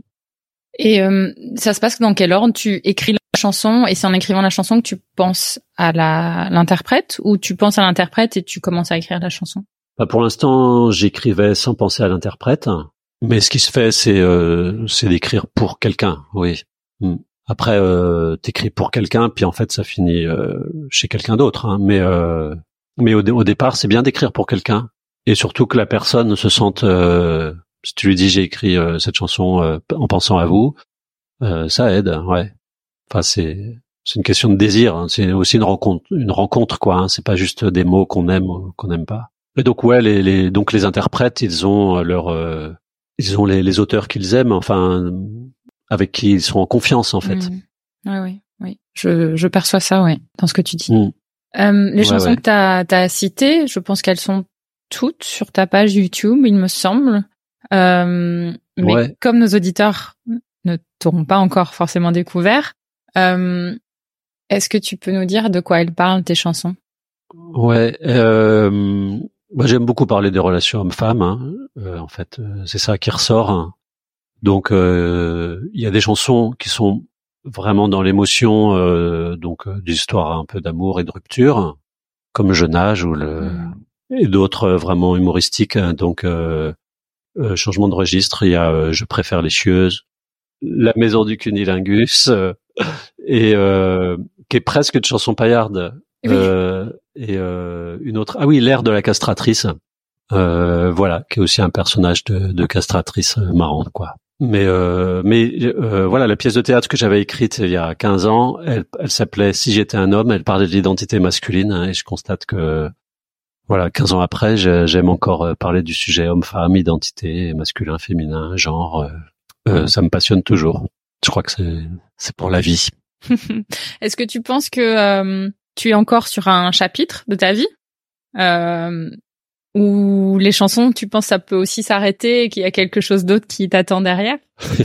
Et euh, ça se passe dans quel ordre? Tu écris la chanson et c'est en écrivant la chanson que tu penses à la l'interprète ou tu penses à l'interprète et tu commences à écrire la chanson? Bah pour l'instant, j'écrivais sans penser à l'interprète, mais ce qui se fait, c'est euh, c'est d'écrire pour quelqu'un, oui. Mm. Après, euh, t'écris pour quelqu'un, puis en fait, ça finit euh, chez quelqu'un d'autre. Hein. Mais euh, mais au, au départ, c'est bien d'écrire pour quelqu'un, et surtout que la personne se sente. Euh, si tu lui dis j'ai écrit euh, cette chanson euh, en pensant à vous, euh, ça aide, ouais. Enfin, c'est c'est une question de désir. Hein. C'est aussi une rencontre, une rencontre quoi. Hein. C'est pas juste des mots qu'on aime ou qu'on n'aime pas. Et donc ouais, les, les donc les interprètes, ils ont leur, euh, ils ont les, les auteurs qu'ils aiment, enfin avec qui ils sont en confiance en fait. Mmh. Oui, oui, oui. Je je perçois ça, ouais, dans ce que tu dis. Mmh. Euh, les ouais, chansons ouais. que t'as t'as citées, je pense qu'elles sont toutes sur ta page YouTube, il me semble. Euh, mais ouais. comme nos auditeurs ne t'auront pas encore forcément découvert, euh, est-ce que tu peux nous dire de quoi elles parlent tes chansons? Ouais. Euh, moi, j'aime beaucoup parler des relations hommes-femmes. Hein. Euh, en fait, euh, c'est ça qui ressort. Hein. Donc, il euh, y a des chansons qui sont vraiment dans l'émotion, euh, donc euh, d'histoires un peu d'amour et de rupture, comme Jeune âge ou le mmh. et d'autres euh, vraiment humoristiques. Hein. Donc, euh, euh, changement de registre. Il y a euh, Je préfère les chieuses, La maison du cunilingus, euh, et euh, qui est presque une chanson paillarde. Oui. Euh, et euh, une autre, ah oui, L'air de la castratrice, euh, voilà, qui est aussi un personnage de, de castratrice euh, marrante, quoi. Mais euh, mais euh, voilà, la pièce de théâtre que j'avais écrite il y a quinze ans, elle, elle s'appelait Si j'étais un homme. Elle parlait de l'identité masculine, hein, et je constate que voilà, quinze ans après, j'aime encore parler du sujet homme-femme, identité, masculin, féminin, genre. Euh, euh, ça me passionne toujours. Je crois que c'est c'est pour la vie. Est-ce que tu penses que euh, tu es encore sur un chapitre de ta vie euh, où les chansons, tu penses, ça peut aussi s'arrêter et qu'il y a quelque chose d'autre qui t'attend derrière?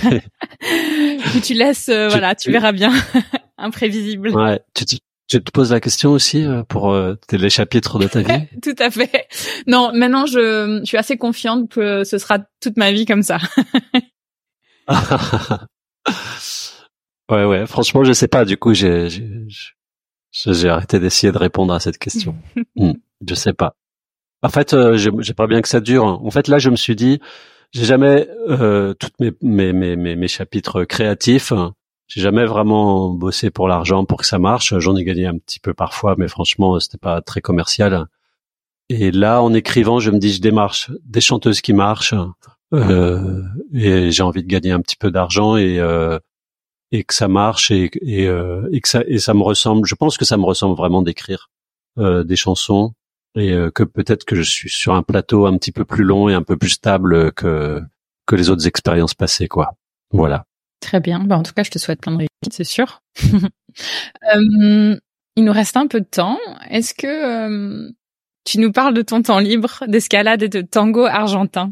Ou tu laisses, euh, tu, voilà, tu, tu verras bien, imprévisible. Ouais. Tu, tu, tu te poses la question aussi euh, pour euh, les chapitres de ta vie? Tout à fait. Non, maintenant, je, je suis assez confiante que ce sera toute ma vie comme ça. ouais, ouais. Franchement, je sais pas. Du coup, j'ai, j'ai, j'ai arrêté d'essayer de répondre à cette question. hmm, je sais pas. En fait, euh, j'aimerais bien que ça dure. En fait, là, je me suis dit, j'ai jamais euh, toutes mes mes mes mes, mes chapitres créatifs. J'ai jamais vraiment bossé pour l'argent, pour que ça marche. J'en ai gagné un petit peu parfois, mais franchement, c'était pas très commercial. Et là, en écrivant, je me dis, je démarche des chanteuses qui marchent, euh, et j'ai envie de gagner un petit peu d'argent et euh, et que ça marche et et, euh, et que ça et ça me ressemble. Je pense que ça me ressemble vraiment d'écrire euh, des chansons et euh, que peut-être que je suis sur un plateau un petit peu plus long et un peu plus stable que que les autres expériences passées, quoi. Voilà. Très bien. Bah, en tout cas, je te souhaite plein de réussite, c'est sûr. euh, il nous reste un peu de temps. Est-ce que euh, tu nous parles de ton temps libre, d'escalade et de tango argentin?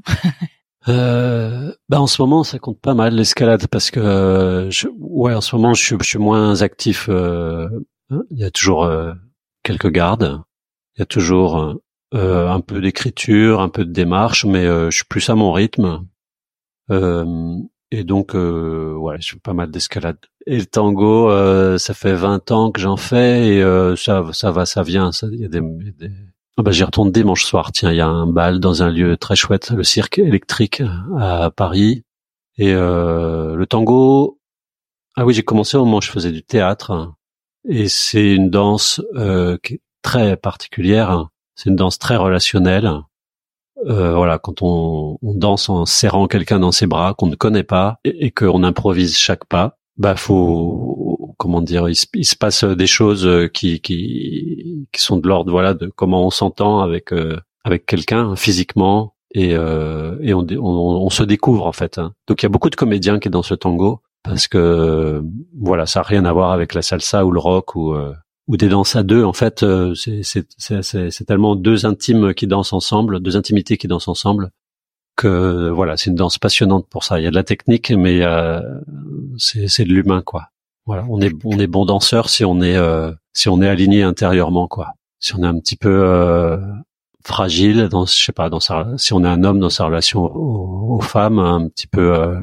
euh, bah en ce moment, ça compte pas mal l'escalade parce que euh, je, ouais, en ce moment, je suis, je suis moins actif. Euh, il y a toujours euh, quelques gardes, il y a toujours euh, un peu d'écriture, un peu de démarche, mais euh, je suis plus à mon rythme. Euh, Et donc, euh, ouais, je fais pas mal d'escalade. Et le tango, euh, ça fait vingt ans que j'en fais et euh, ça, ça va, ça vient. Ça, il y a des, il y a des... Ah bah, j'y retourne dimanche soir. Tiens, il y a un bal dans un lieu très chouette, le Cirque Électrique à Paris. Et euh, le tango, ah oui, j'ai commencé au moment où je faisais du théâtre. Et c'est une danse euh, qui est très particulière. C'est une danse très relationnelle. Euh, voilà, quand on, on danse en serrant quelqu'un dans ses bras qu'on ne connaît pas et, et qu'on improvise chaque pas, bah faut, comment dire, il se, il se passe des choses qui qui qui sont de l'ordre, voilà, de comment on s'entend avec euh, avec quelqu'un physiquement et euh, et on, on on se découvre en fait. Hein. Donc il y a beaucoup de comédiens qui dansent le tango parce que voilà, ça a rien à voir avec la salsa ou le rock ou euh, ou des danses à deux, en fait, euh, c'est, c'est, c'est, c'est, c'est tellement deux intimes qui dansent ensemble, deux intimités qui dansent ensemble, que voilà, c'est une danse passionnante pour ça. Il y a de la technique, mais euh, c'est, c'est de l'humain, quoi. Voilà, on est, on est bon danseur si on est, euh, si on est aligné intérieurement, quoi. Si on est un petit peu euh, fragile dans, je sais pas, dans sa, si on est un homme dans sa relation aux, aux femmes, un petit peu, euh,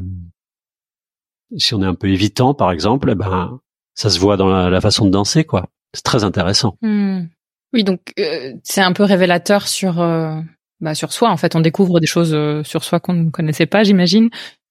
si on est un peu évitant, par exemple, eh ben, ça se voit dans la, la façon de danser, quoi. C'est très intéressant. Mmh. Oui, donc euh, c'est un peu révélateur sur euh, bah, sur soi. En fait, on découvre des choses euh, sur soi qu'on ne connaissait pas, j'imagine.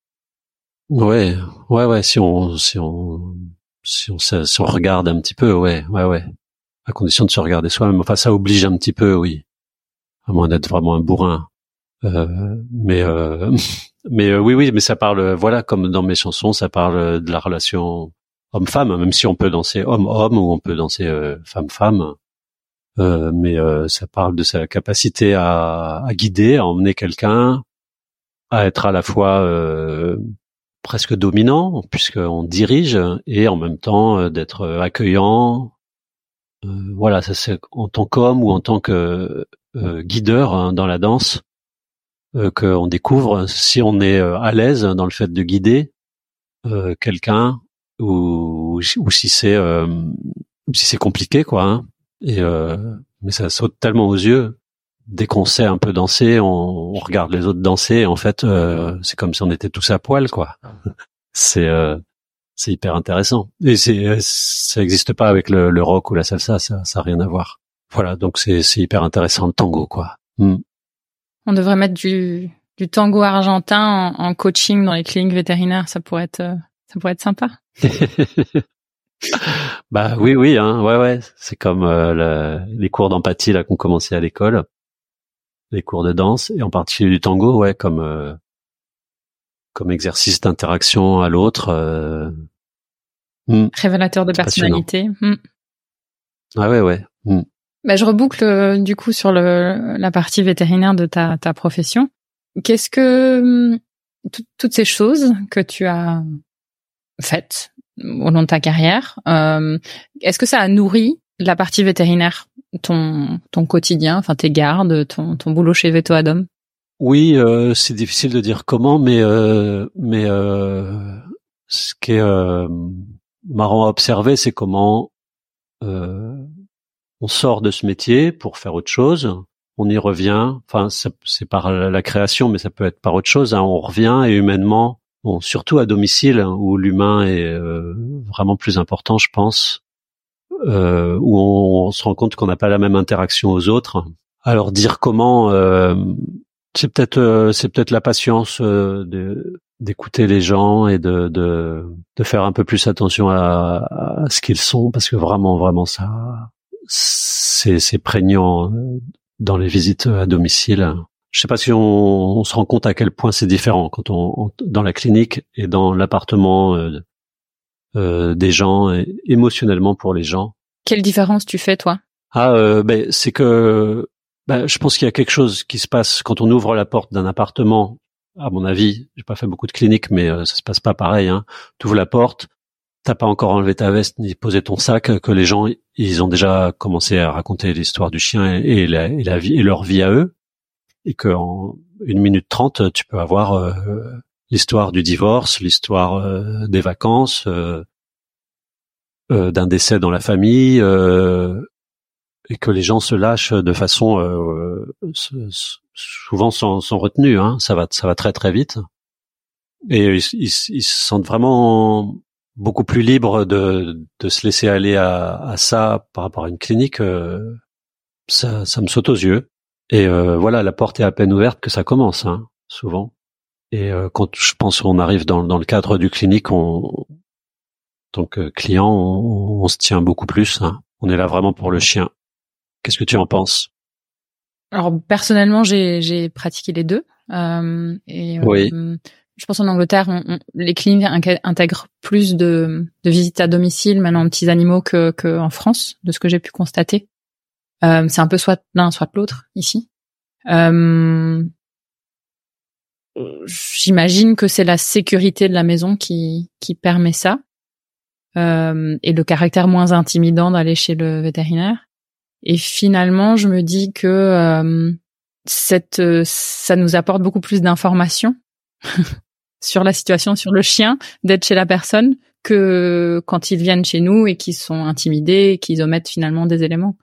Ouais, ouais, ouais. Si on, si on, si on, si on regarde un petit peu, ouais, ouais, ouais. À condition de se regarder soi-même. Enfin, ça oblige un petit peu, oui. À moins d'être vraiment un bourrin. Euh, mais, euh, mais euh, oui, oui. Mais ça parle, voilà, comme dans mes chansons, ça parle de la relation homme-femme, même si on peut danser homme-homme ou on peut danser euh, femme-femme, euh, mais euh, ça parle de sa capacité à, à guider, à emmener quelqu'un, à être à la fois euh, presque dominant, puisqu'on dirige, et en même temps euh, d'être accueillant. Euh, voilà, ça c'est en tant qu'homme ou en tant que euh, guideur hein, dans la danse euh, qu'on découvre si on est euh, à l'aise dans le fait de guider euh, quelqu'un. Ou, ou si c'est euh, si c'est compliqué quoi hein. Et euh, mais ça saute tellement aux yeux dès qu'on sait un peu danser, on, on regarde les autres danser et en fait euh, c'est comme si on était tous à poil quoi. C'est euh, c'est hyper intéressant et c'est ça n'existe pas avec le, le rock ou la salsa, ça ça a rien à voir. Voilà, donc c'est c'est hyper intéressant le tango quoi. Mm. On devrait mettre du du tango argentin en, en coaching dans les cliniques vétérinaires, ça pourrait être euh, ça pourrait être sympa. Bah oui, oui, hein, ouais, ouais. C'est comme euh, le, les cours d'empathie là qu'on commençait à l'école, les cours de danse et en particulier du tango, ouais, comme euh, comme exercice d'interaction à l'autre. Euh, mm, Révélateur de personnalité. Mm. Ah ouais, ouais. Mm. Bah, je reboucle euh, du coup sur le la partie vétérinaire de ta ta profession. Qu'est-ce que tout, toutes ces choses que tu as faites au long de ta carrière, euh, est-ce que ça a nourri la partie vétérinaire, ton ton quotidien, enfin tes gardes, ton ton boulot chez Veto Adom? Oui, euh, c'est difficile de dire comment, mais euh, mais euh, ce qui est euh, marrant à observer, c'est comment euh, on sort de ce métier pour faire autre chose. On y revient. Enfin, ça, c'est par la création, mais ça peut être par autre chose. Hein. On revient et humainement. Bon, surtout à domicile, hein, où l'humain est euh, vraiment plus important, je pense, euh, où on, on se rend compte qu'on n'a pas la même interaction aux autres. Alors dire comment, euh, c'est peut-être, euh, c'est peut-être la patience euh, de, d'écouter les gens et de, de, de faire un peu plus attention à, à ce qu'ils sont, parce que vraiment, vraiment, ça, c'est, c'est prégnant dans les visites à domicile. Je sais pas si on, on se rend compte à quel point c'est différent quand on, on dans la clinique et dans l'appartement euh, euh, des gens, et émotionnellement pour les gens. Quelle différence tu fais, toi? Ah, euh, ben c'est que ben, je pense qu'il y a quelque chose qui se passe quand on ouvre la porte d'un appartement. À mon avis, j'ai pas fait beaucoup de cliniques, mais euh, ça se passe pas pareil. Hein. Tu ouvres la porte, t'as pas encore enlevé ta veste ni posé ton sac, que les gens ils ont déjà commencé à raconter l'histoire du chien et, et, la, et la vie et leur vie à eux, et qu'en une minute trente, tu peux avoir euh, l'histoire du divorce, l'histoire euh, des vacances, euh, euh, d'un décès dans la famille, euh, et que les gens se lâchent de façon euh, souvent sans, sans retenue. Hein. Ça va, ça va très très vite, et ils, ils, ils se sentent vraiment beaucoup plus libres de, de se laisser aller à, à ça par rapport à une clinique. Euh, ça, ça me saute aux yeux. Et euh, voilà, la porte est à peine ouverte que ça commence, hein, souvent. Et euh, quand je pense qu'on arrive dans, dans le cadre du clinique, on, donc euh, client, on, on se tient beaucoup plus. Hein. On est là vraiment pour le chien. Qu'est-ce que tu en penses? Alors personnellement, j'ai, j'ai pratiqué les deux. Euh, et euh, oui. Je pense en Angleterre, on, on, les cliniques intègrent plus de, de visites à domicile maintenant en petits animaux que, que en France, de ce que j'ai pu constater. Euh, c'est un peu soit l'un, soit l'autre ici. Euh, j'imagine que c'est la sécurité de la maison qui, qui permet ça, euh, et le caractère moins intimidant d'aller chez le vétérinaire. Et finalement, je me dis que euh, cette, ça nous apporte beaucoup plus d'informations sur la situation, sur le chien, d'être chez la personne, que quand ils viennent chez nous et qu'ils sont intimidés et qu'ils omettent finalement des éléments.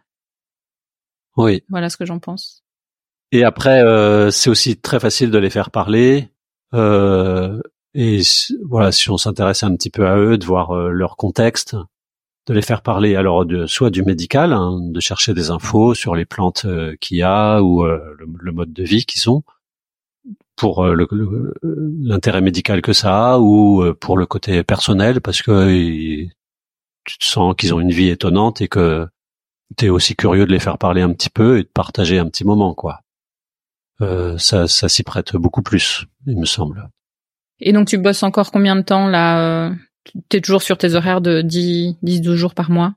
Oui. Voilà ce que j'en pense. Et après, euh, c'est aussi très facile de les faire parler. Euh, et voilà, si on s'intéresse un petit peu à eux, de voir euh, leur contexte, de les faire parler. Alors, de, soit du médical, hein, de chercher des infos sur les plantes euh, qu'il y a ou euh, le, le mode de vie qu'ils ont, pour euh, le, le, l'intérêt médical que ça a, ou euh, pour le côté personnel, parce que ils, tu te sens qu'ils ont une vie étonnante et que t'es aussi curieux de les faire parler un petit peu et de partager un petit moment, quoi. Euh, ça, ça s'y prête beaucoup plus, il me semble. Et donc, tu bosses encore combien de temps, là? T'es toujours sur tes horaires de dix, douze jours par mois?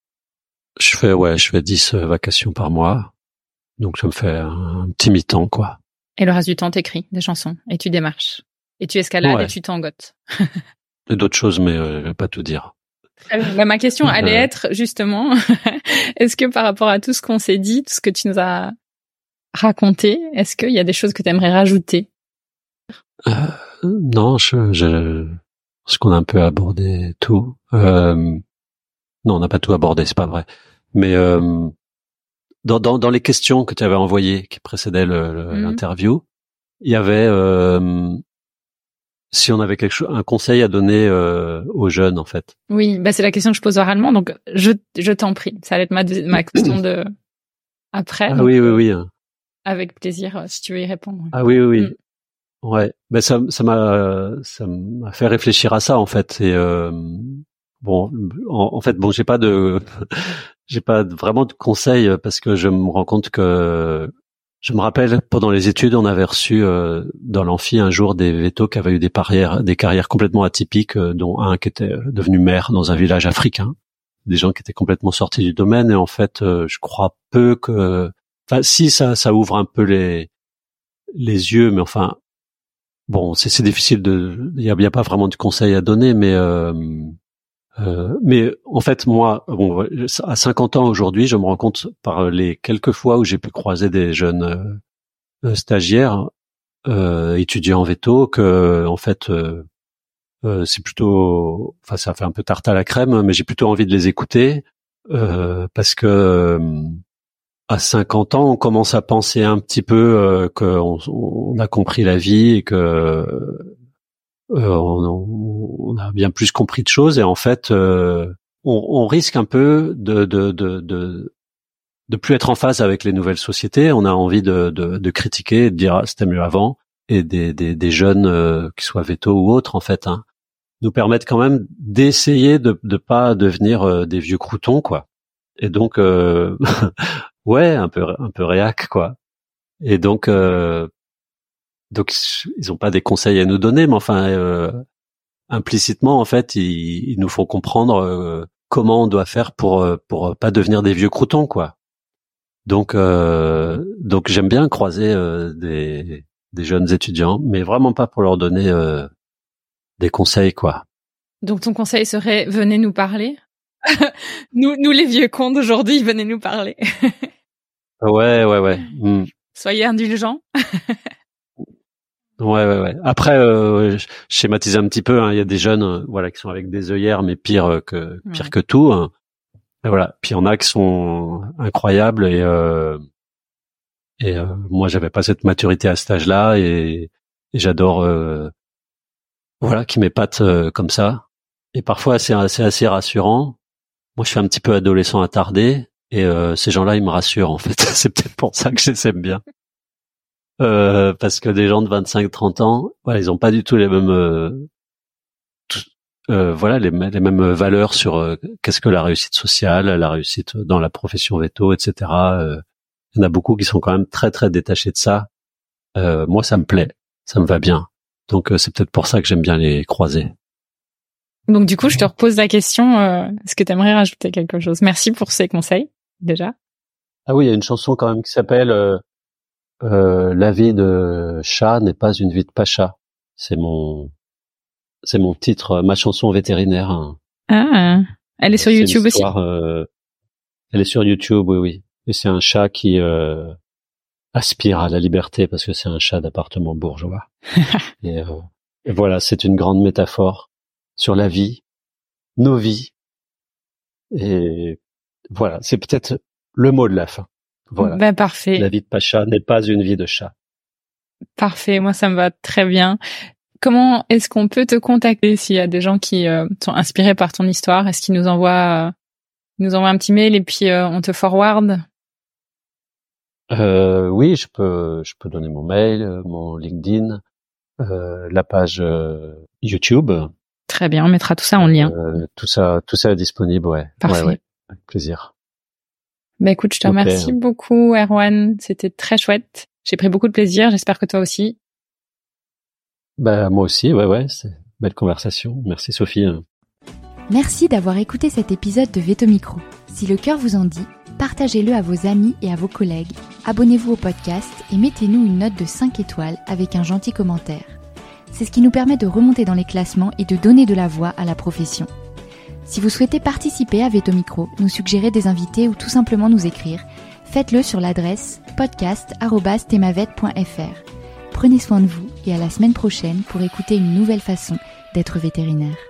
Je fais, ouais, je fais dix vacations par mois. Donc, ça me fait un petit mi-temps, quoi. Et le reste du temps, t'écris des chansons et tu démarches. Et tu escalades ouais. Et tu tangotes. Et d'autres choses, mais euh, je vais pas tout dire. Bah, ma question allait euh... être, justement, est-ce que par rapport à tout ce qu'on s'est dit, tout ce que tu nous as raconté, est-ce qu'il y a des choses que tu aimerais rajouter? euh, Non, je, je, parce qu'on a un peu abordé tout. Euh, non, on n'a pas tout abordé, c'est pas vrai. Mais euh, dans, dans, dans les questions que tu avais envoyées, qui précédaient le, le, mmh. l'interview, il y avait euh, si on avait quelque chose, un conseil à donner euh, aux jeunes, en fait. Oui, bah c'est la question que je pose oralement, donc je, je t'en prie. Ça va être ma, ma question de après. Ah donc, oui, oui, oui. Avec plaisir, si tu veux y répondre. Ah oui, oui, oui. Mm. Ouais, ben ça, ça m'a, ça m'a fait réfléchir à ça, en fait. Et euh, bon, en, en fait, bon, j'ai pas de, j'ai pas vraiment de conseils parce que je me rends compte que je me rappelle pendant les études, on avait reçu euh, dans l'amphi un jour des vétos qui avaient eu des carrières, des carrières complètement atypiques, euh, dont un qui était devenu maire dans un village africain, des gens qui étaient complètement sortis du domaine. Et en fait, euh, je crois peu que, enfin, si ça, ça ouvre un peu les les yeux, mais enfin, bon, c'est, c'est difficile de, il y a, y a pas vraiment de conseils à donner, mais euh, euh, mais en fait, moi, bon, à cinquante ans aujourd'hui, je me rends compte par les quelques fois où j'ai pu croiser des jeunes euh, stagiaires, euh, étudiants en véto, que en fait, euh, euh, c'est plutôt, enfin, ça fait un peu tarte à la crème, mais j'ai plutôt envie de les écouter euh, parce que euh, à cinquante ans, on commence à penser un petit peu euh, qu'on on a compris la vie et que euh, on, on a bien plus compris de choses. Et en fait, euh, on, on risque un peu de, de, de, de, de plus être en phase avec les nouvelles sociétés. On a envie de, de, de critiquer, de dire ah, c'était mieux avant. et des, des, des jeunes, euh, qui soient vétos ou autres en fait, hein, nous permettent quand même d'essayer de de pas devenir euh, des vieux croutons, quoi. Et donc, euh, ouais, un peu un peu réac, quoi. Et donc, euh, donc ils ont pas des conseils à nous donner, mais enfin, euh, implicitement, en fait, ils, ils nous font comprendre euh, comment on doit faire pour pour pas devenir des vieux croutons, quoi. Donc, euh, donc j'aime bien croiser euh, des des jeunes étudiants, mais vraiment pas pour leur donner euh, des conseils, quoi. Donc ton conseil serait venez nous parler. nous, nous les vieux cons d'aujourd'hui, venez nous parler. Ouais, ouais, ouais. Mm. Soyez indulgents. Ouais, ouais, ouais. Après, euh, je schématise un petit peu. Hein, il y a des jeunes, euh, voilà, qui sont avec des œillères, mais pire que pire ouais. que tout. Hein. Et voilà. Puis il y en a qui sont incroyables et euh, et euh, moi, j'avais pas cette maturité à cet âge-là et, et j'adore, euh, voilà, qui m'épatent euh, comme ça. Et parfois, c'est assez assez rassurant. Moi, je suis un petit peu adolescent attardé et euh, ces gens-là, ils me rassurent en fait. C'est peut-être pour ça que je les aime bien. Euh, parce que des gens de vingt-cinq trente ans, voilà, ils ont pas du tout les mêmes, euh, tout, euh, voilà, les, les mêmes valeurs sur euh, qu'est-ce que la réussite sociale, la réussite dans la profession veto, et cetera. Euh, il y en a beaucoup qui sont quand même très très détachés de ça. Euh, moi, ça me plaît, ça me va bien. Donc, euh, c'est peut-être pour ça que j'aime bien les croiser. Donc, du coup, je te repose la question. Euh, est-ce que tu aimerais rajouter quelque chose? Merci pour ces conseils, déjà. Ah oui, il y a une chanson quand même qui s'appelle euh, Euh, la vie de chat n'est pas une vie de pacha. C'est mon, c'est mon titre, ma chanson vétérinaire. Hein. Ah, elle est sur c'est YouTube histoire, aussi. Euh, elle est sur YouTube, oui, oui. Et c'est un chat qui euh, aspire à la liberté parce que c'est un chat d'appartement bourgeois. et, euh, et voilà, c'est une grande métaphore sur la vie, nos vies. Et voilà, c'est peut-être le mot de la fin. Voilà. Ben parfait. La vie de pacha n'est pas une vie de chat. Parfait, moi ça me va très bien. Comment est-ce qu'on peut te contacter s'il y a des gens qui euh, sont inspirés par ton histoire? Est-ce qu'ils nous envoient, euh, nous envoient un petit mail et puis euh, on te forward? euh, Oui, je peux, je peux donner mon mail, mon LinkedIn, euh, la page euh, YouTube. Très bien, on mettra tout ça en lien. Euh, tout ça, tout ça est disponible, ouais. Parfait. Ouais, ouais. Avec plaisir. Ben écoute, je te okay. remercie beaucoup, Erwan. C'était très chouette. J'ai pris beaucoup de plaisir. J'espère que toi aussi. Ben moi aussi, ouais, ouais. C'est une belle conversation. Merci, Sophie. Merci d'avoir écouté cet épisode de Veto Micro. Si le cœur vous en dit, partagez-le à vos amis et à vos collègues. Abonnez-vous au podcast et mettez-nous une note de cinq étoiles avec un gentil commentaire. C'est ce qui nous permet de remonter dans les classements et de donner de la voix à la profession. Si vous souhaitez participer à Veto Micro, nous suggérer des invités ou tout simplement nous écrire, faites-le sur l'adresse podcast arobase themavet point f r. Prenez soin de vous et à la semaine prochaine pour écouter une nouvelle façon d'être vétérinaire.